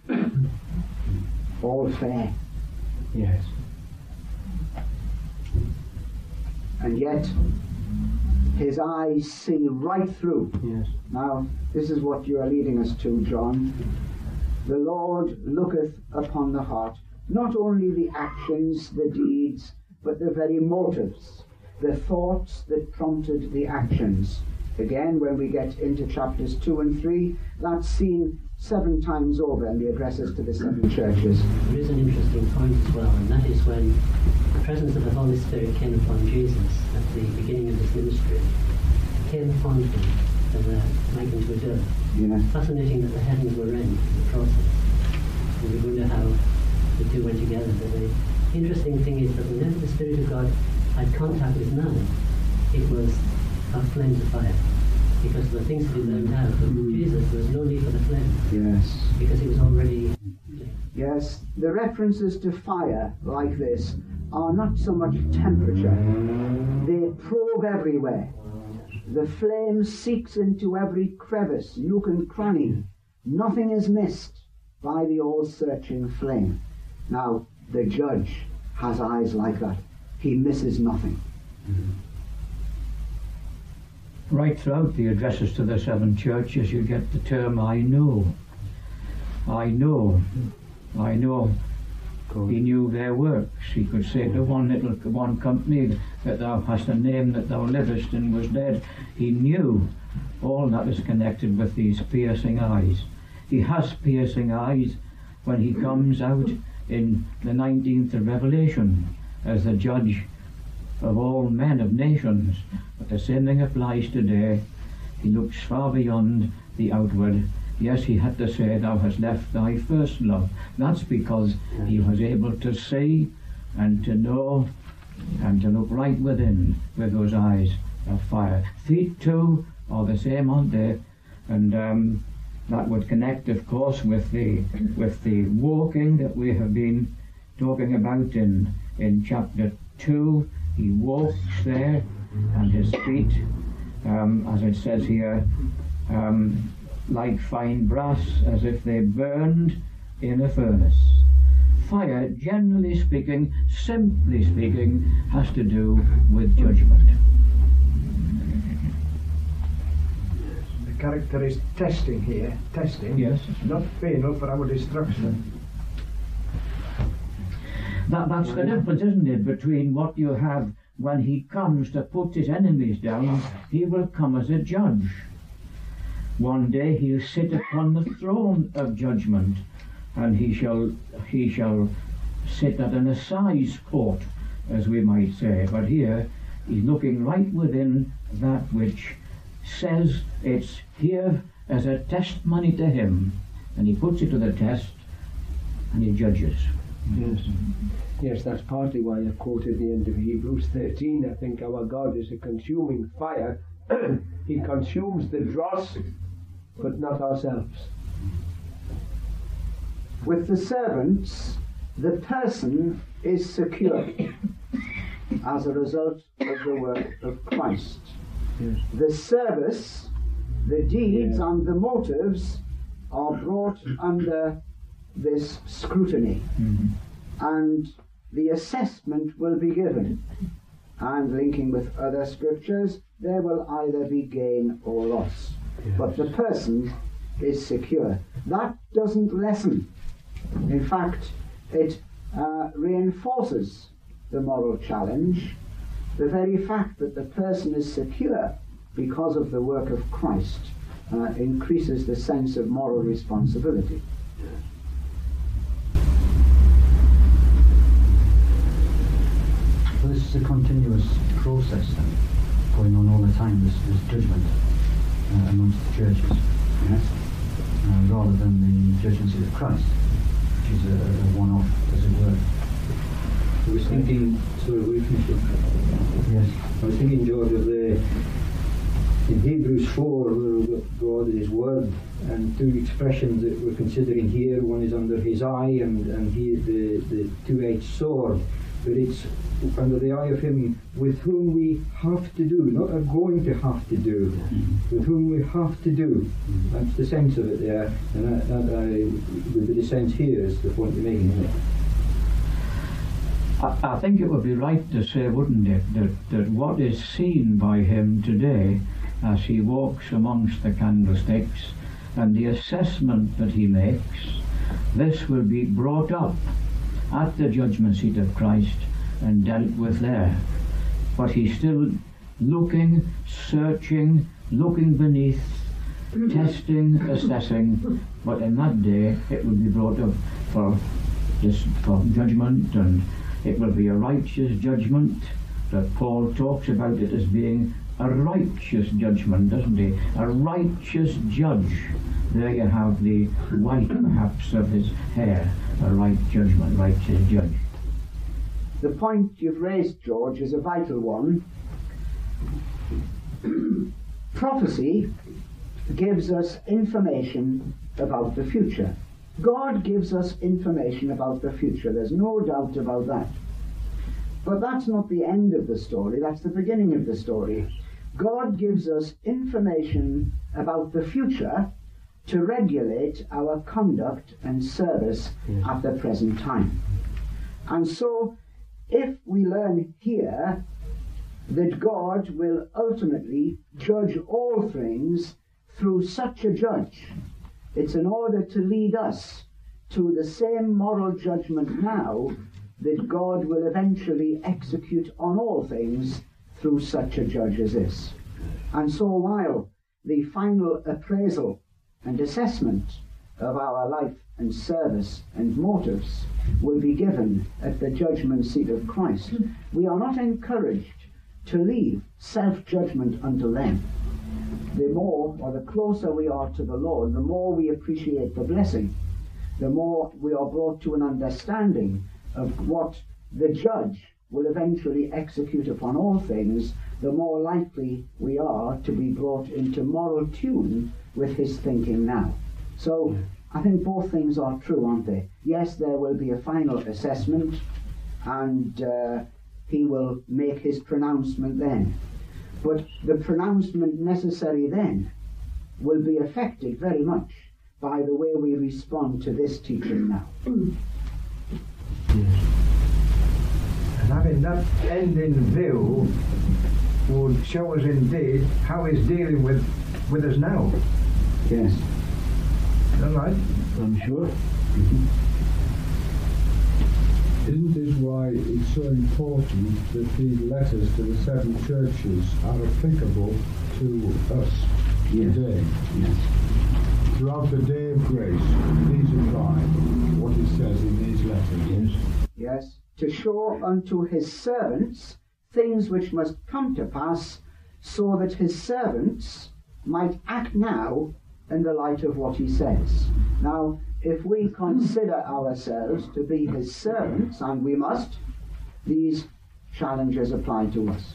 all fair. Yes. And yet, his eyes see right through. Yes. Now, this is what you are leading us to, John. The Lord looketh upon the heart, not only the actions, the deeds, but the very motives, the thoughts that prompted the actions. Again, when we get into chapters two and three, that's seen seven times over in the addresses to the seven churches. There is an interesting point as well, and that is when the presence of the Holy Spirit came upon Jesus at the beginning of his ministry. It came upon him as a, like into a dove. Yeah. Fascinating that the heavens were rent in the process. And we wonder how the two went together. But the interesting thing is that whenever the Spirit of God had contact with man, it was of flames of fire. Because there were things to be burned out. But with Jesus, there was no need for the flame. Yes. Because he was already... Yes, the references to fire like this are not so much temperature. They probe everywhere. The flame seeks into every crevice, nook and cranny. Nothing is missed by the all-searching flame. Now, the judge has eyes like that. He misses nothing. Mm-hmm. Right throughout the addresses to the seven churches, you get the term, I know. I know. I know. He knew their works. He could say to one little one company that thou hast a name that thou livest and was dead. He knew all that is connected with these piercing eyes. He has piercing eyes when he comes out in the nineteenth of Revelation as the judge of all men of nations. But the same thing applies today. He looks far beyond the outward. yes, he had to say, thou hast left thy first love. That's because he was able to see and to know and to look right within with those eyes of fire. Feet too are the same, aren't they? And um, that would connect, of course, with the with the walking that we have been talking about in in chapter two. He walks there, and his feet, um, as it says here, um, like fine brass, as if they burned in a furnace. Fire, generally speaking, simply speaking, has to do with judgment. The character is testing here, testing, Yes. not penal for our destruction. That, that's the difference, isn't it, between what you have when he comes to put his enemies down. He will come as a judge. One day he'll sit upon the throne of judgment, and he shall he shall sit at an assize court, as we might say. But here he's looking right within that which says it's here as a testimony to him, and he puts it to the test, and he judges. Yes. Yes, that's partly why I quoted the end of Hebrews thirteen. I think our God is a consuming fire. He consumes the dross, but not ourselves. With the servants, the person is secure as a result of the work of Christ. Yes. The service, the deeds Yeah. and the motives are brought under this scrutiny, Mm-hmm. and the assessment will be given. And linking with other scriptures, there will either be gain or loss. Yes. But the person is secure. That doesn't lessen. In fact, it uh, reinforces the moral challenge. The very fact that the person is secure because of the work of Christ uh, increases the sense of moral responsibility. So this is a continuous process then, going on all the time, this, this judgment uh, amongst the churches, Yes. uh, rather than the judgment seat of Christ, which is a, a one-off, as it were. I was thinking, sorry, we finish. Yes. I was thinking, George, of the in Hebrews four, where we've got God and His Word, and two expressions that we're considering here. One is under His eye, and and here the the two-edged sword. But it's under the eye of Him with whom we have to do, not are going to have to do, Mm-hmm. with whom we have to do. That's the sense of it there, and that, that uh, would be the sense here is the point you're making, isn't it? I, I think it would be right to say, wouldn't it, that, that what is seen by him today as he walks amongst the candlesticks and the assessment that he makes, this will be brought up at the judgment seat of Christ and dealt with there. But he's still looking, searching, looking beneath, testing, assessing, but in that day it will be brought up for, this, for judgment, and it will be a righteous judgment. That Paul talks about it as being a righteous judgment, doesn't he? A righteous judge. There you have the white, perhaps, of his hair. A right judgment, righteous judge. The point you've raised, George, is a vital one. Prophecy gives us information about the future. God gives us information about the future. There's no doubt about that. But that's not the end of the story. That's the beginning of the story. God gives us information about the future to regulate our conduct and service Yes. at the present time. And so, if we learn here that God will ultimately judge all things through such a judge, it's in order to lead us to the same moral judgment now that God will eventually execute on all things through such a judge as this. And so while the final appraisal and assessment of our life and service and motives will be given at the judgment seat of Christ, we are not encouraged to leave self-judgment until then. the more or the closer we are to the Lord, the more we appreciate the blessing, the more we are brought to an understanding of what the judge will eventually execute upon all things, the more likely we are to be brought into moral tune with his thinking now. So I think both things are true, aren't they? Yes, there will be a final assessment, and uh, he will make his pronouncement then. But the pronouncement necessary then will be affected very much by the way we respond to this teaching now. Yes. And having that end in view would show us indeed how he's dealing with, with us now. Yes. Is that right? I'm sure. Isn't this why it's so important that these letters to the seven churches are applicable to us Yes. today? Yes. Throughout the day of grace, these apply what it says in these letters. Yes. Yes. To show unto his servants things which must come to pass, so that his servants might act now in the light of what he says. Now, if we consider ourselves to be his servants, and we must, these challenges apply to us.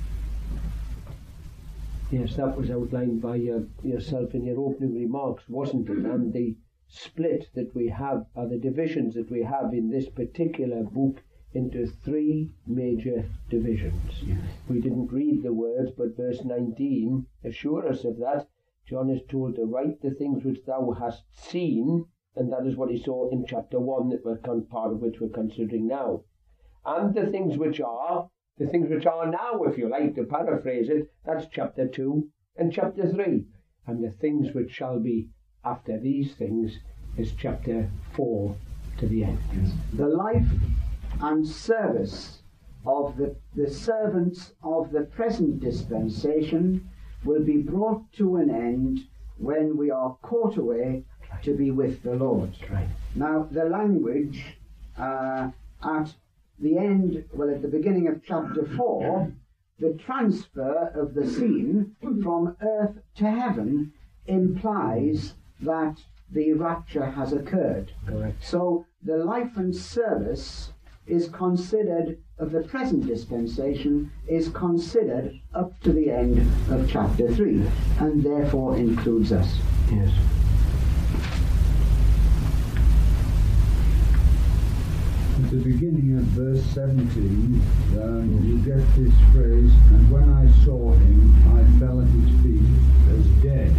Yes, that was outlined by uh, yourself in your opening remarks, wasn't it? And the split that we have, or the divisions that we have in this particular book, into three major divisions. Yes. We didn't read the words, but verse nineteen assures us of that. John is told to write the things which thou hast seen, and that is what he saw in chapter one, that we're con- part of which we're considering now. And the things which are, the things which are now, if you like to paraphrase it, that's chapter two and chapter three. And the things which shall be after these things is chapter four to the end. Yes. The life and service of the, the servants of the present dispensation will be brought to an end when we are caught away to be with the Lord. Right. Now, the language uh, at the end, well, at the beginning of chapter four, the transfer of the scene from earth to heaven implies that the rapture has occurred. Correct. So the life and service is considered, of the present dispensation, is considered up to the end of chapter three, and therefore includes us. Yes. At the beginning of verse seventeen, um, you get this phrase, and when I saw him, I fell at his feet as dead.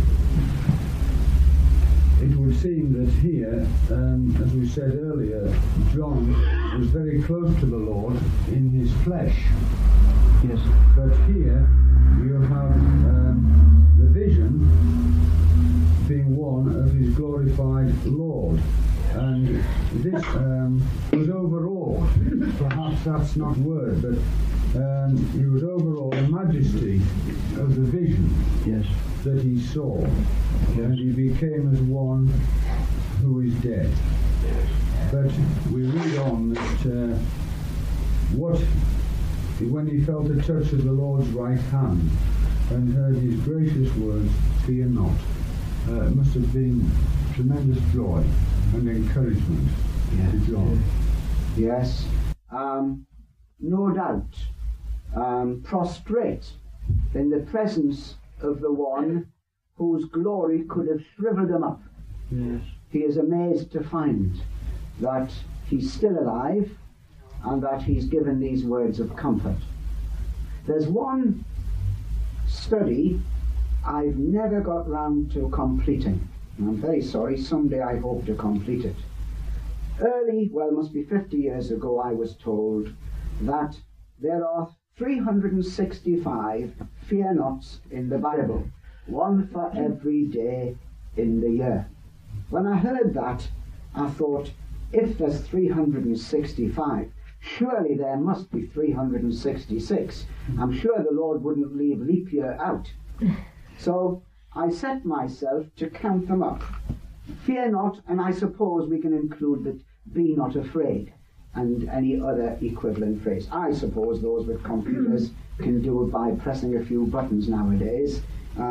It would seem that here, um, as we said earlier, John was very close to the Lord in his flesh. Yes. But here you have um, the vision being one of his glorified Lord. And this um, was overawed. Perhaps that's not word, but um, he was overawed the majesty of the vision Yes. that he saw. And he became as one who is dead. But we read on that uh, what when he felt the touch of the Lord's right hand and heard his gracious words, fear not. Uh, it must have been tremendous joy and encouragement to John. Yes. Um, no doubt, um, prostrate in the presence of the one whose glory could have shriveled him up. Yes. He is amazed to find that he's still alive and that he's given these words of comfort. There's one study I've never got round to completing. I'm very sorry, someday I hope to complete it. Early, well, it must be fifty years ago, I was told that there are three hundred sixty-five fear nots in the Bible, one for every day in the year. When I heard that, I thought, if there's three hundred sixty-five, surely there must be three hundred sixty-six. I'm sure the Lord wouldn't leave leap year out. So I set myself to count them up. Fear not, and I suppose we can include that be not afraid, and any other equivalent phrase. I suppose those with computers can do it by pressing a few buttons nowadays. Uh,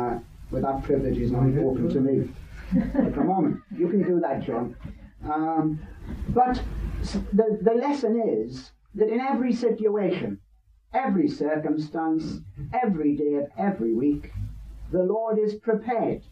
Well, that privilege is not open to me at the moment. You can do that, John. Um, but the, the lesson is that in every situation, every circumstance, every day of every week, the Lord is prepared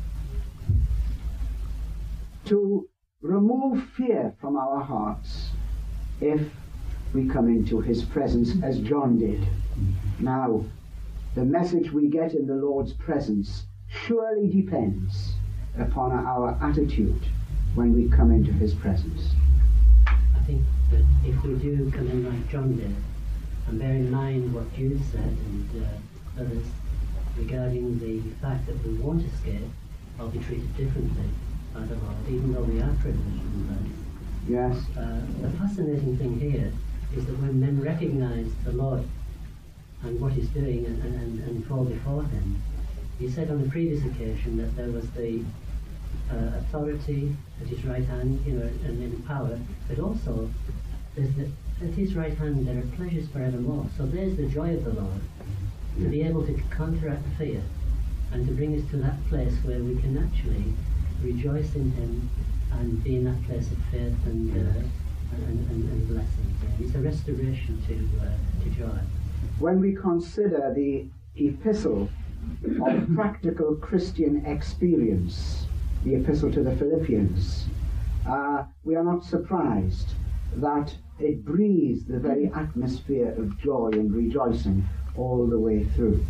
to remove fear from our hearts if we come into his presence as John did. Now, the message we get in the Lord's presence surely depends upon our attitude when we come into his presence. I think that if we do come in like John did, and bear in mind what Jude said and uh, others regarding the fact that we won't escape or be treated differently by the Lord, even though we are privileged in life. Yes. Uh, the fascinating thing here is that when men recognize the Lord and what he's doing and, and, and fall before him, he said on a previous occasion that there was the uh, authority at his right hand, you know, and in power, but also there's the, at his right hand there are pleasures forevermore. So there's the joy of the Lord, to be able to counteract fear and to bring us to that place where we can actually rejoice in him and be in that place of faith and uh, and, and, and blessing. It's a restoration to uh, to joy. When we consider the epistle of practical Christian experience, the epistle to the Philippians, uh, we are not surprised that it breathes the very atmosphere of joy and rejoicing all the way through.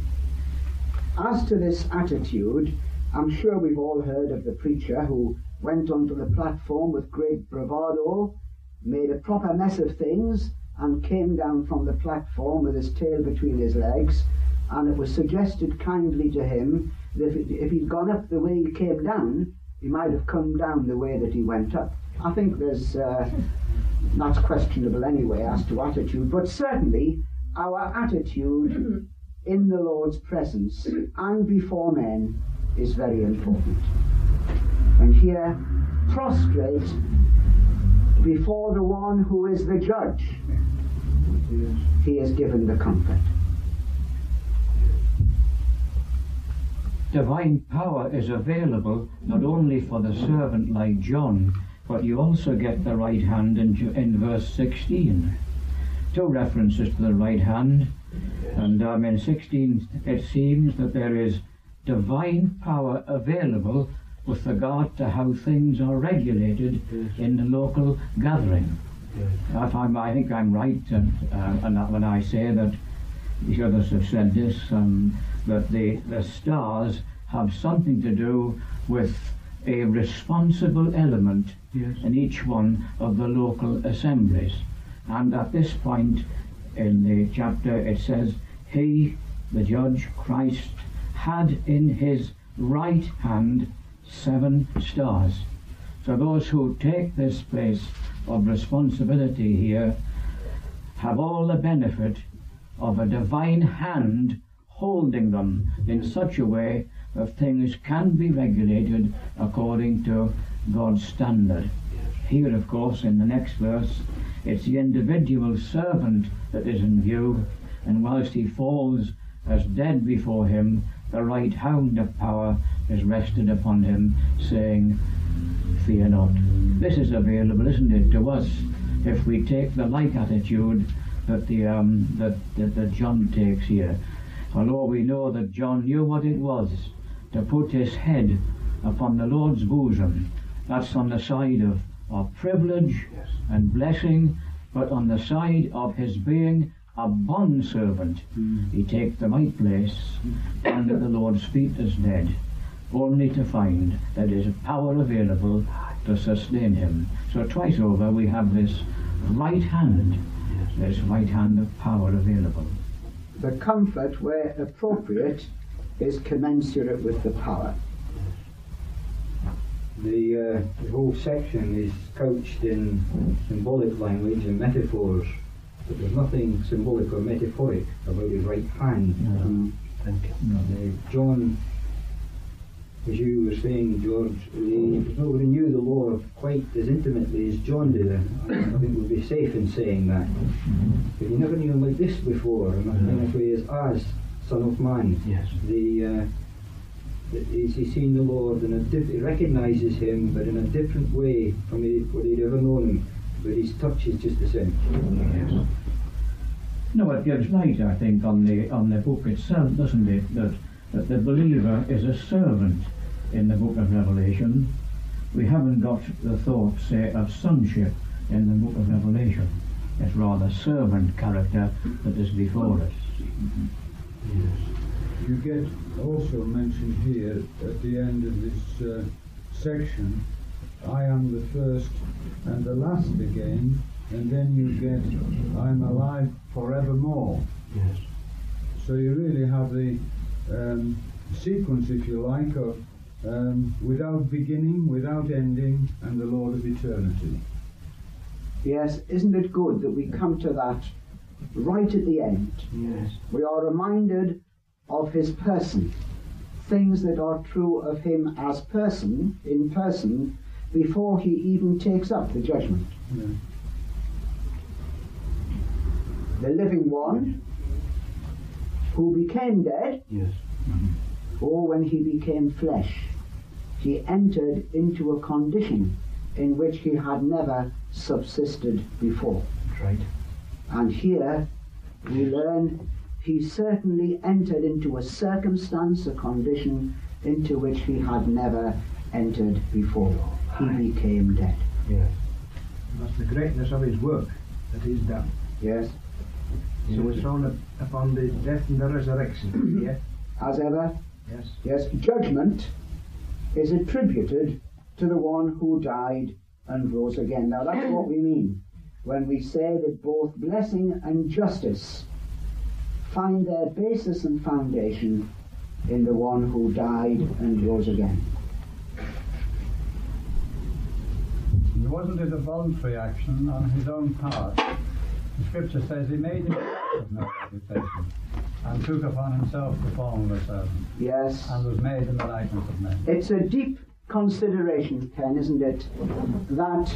As to this attitude, I'm sure we've all heard of the preacher who went onto the platform with great bravado, made a proper mess of things, and came down from the platform with his tail between his legs, and it was suggested kindly to him that if, it, if he'd gone up the way he came down, he might have come down the way that he went up. I think there's uh, that's questionable anyway as to attitude, but certainly our attitude in the Lord's presence and before men is very important. And here, prostrate before the one who is the judge, he is given the comfort. Divine power is available not only for the servant like John, but you also get the right hand in, in verse sixteen. Two references to the right hand, and um, in sixteen it seems that there is divine power available with regard to how things are regulated in the local gathering. If I'm, I think I'm right, and, uh, and when I say that the others have said this, um, that the, the stars have something to do with a responsible element yes. in each one of the local assemblies. And at this point in the chapter it says, he, the judge, Christ, had in his right hand seven stars. So those who take this place of responsibility here have all the benefit of a divine hand holding them in such a way that things can be regulated according to God's standard. Here, of course, in the next verse, it's the individual servant that is in view, and whilst he falls as dead before him, the right hand of power is rested upon him, saying, fear not. This is available, isn't it, to us, if we take the like attitude that the um, that, that, that John takes here. Although we know that John knew what it was to put his head upon the Lord's bosom, that's on the side of, of privilege yes. and blessing, but on the side of his being a bondservant, mm. he takes the right place and at the Lord's feet as dead, only to find that there is power available to sustain him. So twice over we have this right hand, this right hand of power available. The comfort, where appropriate, is commensurate with the power. The, uh, the whole section is couched in symbolic language and metaphors, but there's nothing symbolic or metaphoric about his right hand. No. Thank you. Uh, John, as you were saying, George, he nobody knew the Lord quite as intimately as John did. I, I think we'd be safe in saying that. But he never knew him like this before, and I think he is as Son of Man. Yes. The uh, that he's, he's seen the Lord in a diff- he recognises him, but in a different way from he, what he'd ever known him. But his touch is just the same. Yes. No, it gives light, I think, on the on the book itself, doesn't it? That that the believer is a servant in the book of Revelation. We haven't got the thought, say, of sonship in the book of Revelation. It's rather servant character that is before us. Yes. You get also mentioned here at the end of this uh, section, I am the first and the last again, and then you get, I'm alive forevermore. Yes. So you really have the um, sequence, if you like, of um, without beginning, without ending, and the Lord of eternity. Yes, isn't it good that we come to that right at the end? Yes. We are reminded of his person, things that are true of him as person, in person, before he even takes up the judgment. Yeah. The living one who became dead, Yes. or when he became flesh, he entered into a condition in which he had never subsisted before. That's right. And here we learn he certainly entered into a circumstance, a condition into which he had never entered before. He became dead. Yes. That's the greatness of his work that he's done. Yes. So it's all up- upon the death and the resurrection. Yeah. As ever, Yes. yes, judgment is attributed to the one who died and rose again. Now that's what we mean when we say that both blessing and justice find their basis and foundation in the one who died and rose again. Wasn't it a voluntary action on his own part? The scripture says he made himself of no reputation and took upon himself the form of a servant Yes. and was made in the likeness of men. It's a deep consideration, Ken, isn't it? That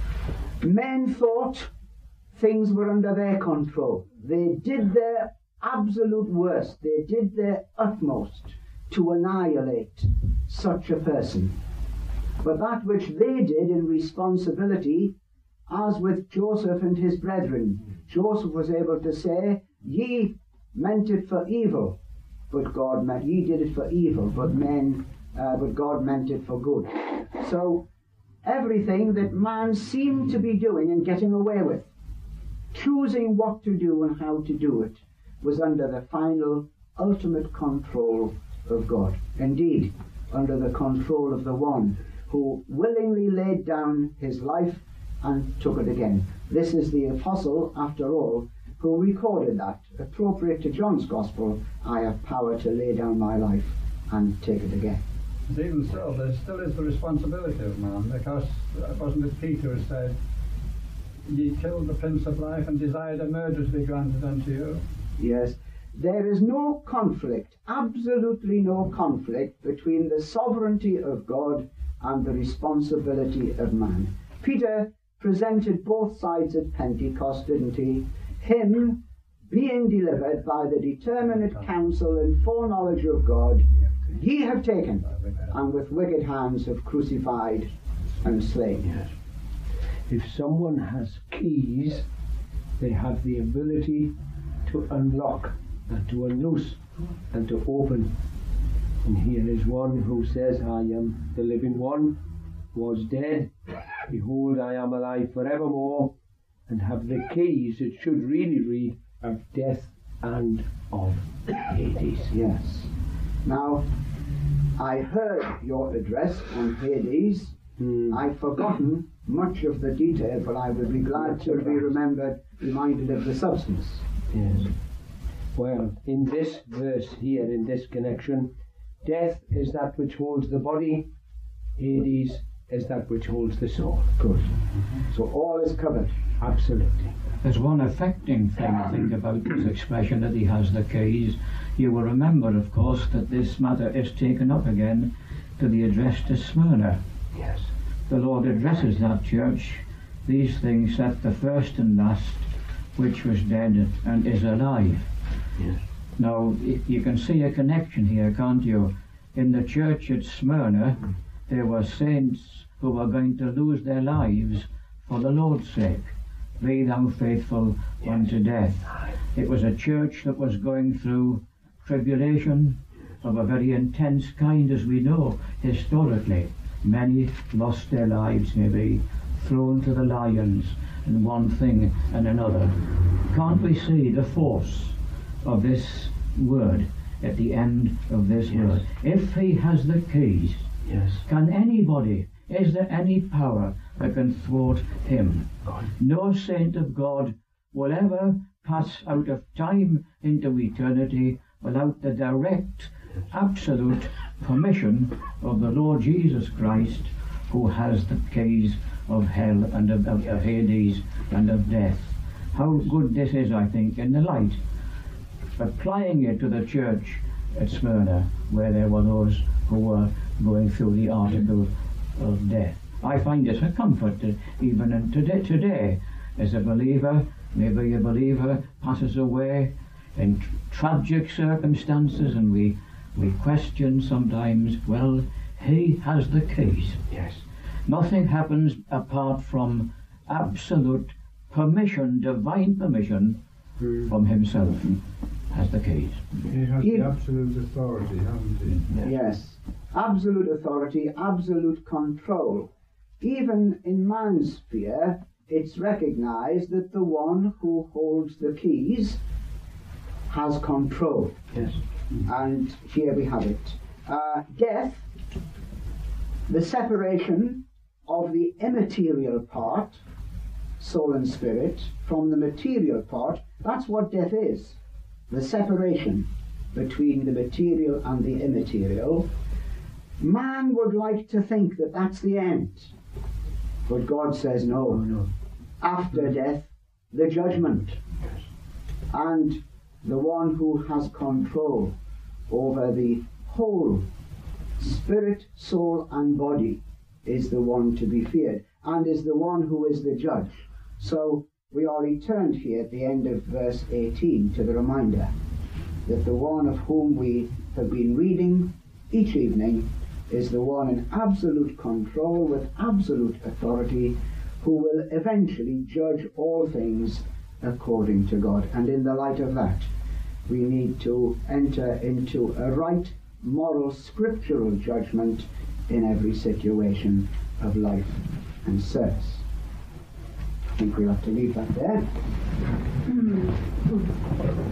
men thought things were under their control. They did their absolute worst. They did their utmost to annihilate such a person. But that which they did in responsibility, as with Joseph and his brethren, Joseph was able to say, ye meant it for evil, but God meant, ye did it for evil, but men, uh, but God meant it for good. So everything that man seemed to be doing and getting away with, choosing what to do and how to do it, was under the final, ultimate control of God. Indeed, under the control of the one who willingly laid down his life and took it again. This is the apostle, after all, who recorded that, appropriate to John's gospel, I have power to lay down my life and take it again. But even so, there still is the responsibility of man, because uh, wasn't it Peter who said, ye killed the Prince of Life and desired a murder to be granted unto you? Yes, there is no conflict, absolutely no conflict between the sovereignty of God and the responsibility of man. Peter presented both sides at Pentecost, didn't he? Him being delivered by the determinate counsel and foreknowledge of God, ye have taken, and with wicked hands have crucified and slain. Yes. If someone has keys, they have the ability to unlock and to unloose and to open. And here is one who says, I am the living one, was dead, behold I am alive forevermore, and have the keys, it should really read, of death and of Hades. Yes. Now, I heard your address on Hades. Hmm. I've forgotten much of the detail, but I would be glad to be remembered, reminded of the substance. Yes. Well, in this verse here, in this connection, death is that which holds the body, Hades is that which holds the soul. Good. So all is covered. Absolutely. There's one affecting thing, I think, about this expression that he has the keys. You will remember, of course, that this matter is taken up again to the address to Smyrna. Yes. The Lord addresses that church. These things that the first and last, which was dead and is alive. Yes. Now, y- you can see a connection here, can't you? in the church at Smyrna, there were saints who were going to lose their lives for the Lord's sake. Be thou faithful unto death. It was a church that was going through tribulation of a very intense kind, as we know historically. Many lost their lives, maybe thrown to the lions, and one thing and another. Can't we see the force of this word at the end of this Yes. word? If he has the keys, Yes. can anybody, is there any power that can thwart him? God. No saint of God will ever pass out of time into eternity without the direct, absolute permission of the Lord Jesus Christ, who has the keys of hell and of, of, of Hades and of death. How good this is, I think, in the light, applying it to the church at Smyrna, where there were those who were going through the article of death. I find this a comfort to, even in today, today, as a believer. Maybe a believer passes away in tr- tragic circumstances, and we we question sometimes, well, he has the keys. Yes. Nothing happens apart from absolute permission, divine permission Hmm. from himself. Has the keys. He has He- the absolute authority, hasn't he? Yes. Absolute authority, absolute control. Even in man's sphere, it's recognized that the one who holds the keys has control. Yes. And here we have it. Uh, death, the separation of the immaterial part, soul and spirit, from the material part, that's what death is. The separation between the material and the immaterial. Man would like to think that that's the end. But God says no. Oh, no. After death, the judgment. And the one who has control over the whole spirit, soul and body is the one to be feared, and is the one who is the judge. So we are returned here at the end of verse eighteen to the reminder that the one of whom we have been reading each evening is the one in absolute control with absolute authority, who will eventually judge all things according to God. And in the light of that, we need to enter into a right moral scriptural judgment in every situation of life and service. I think we'll have to leave that there.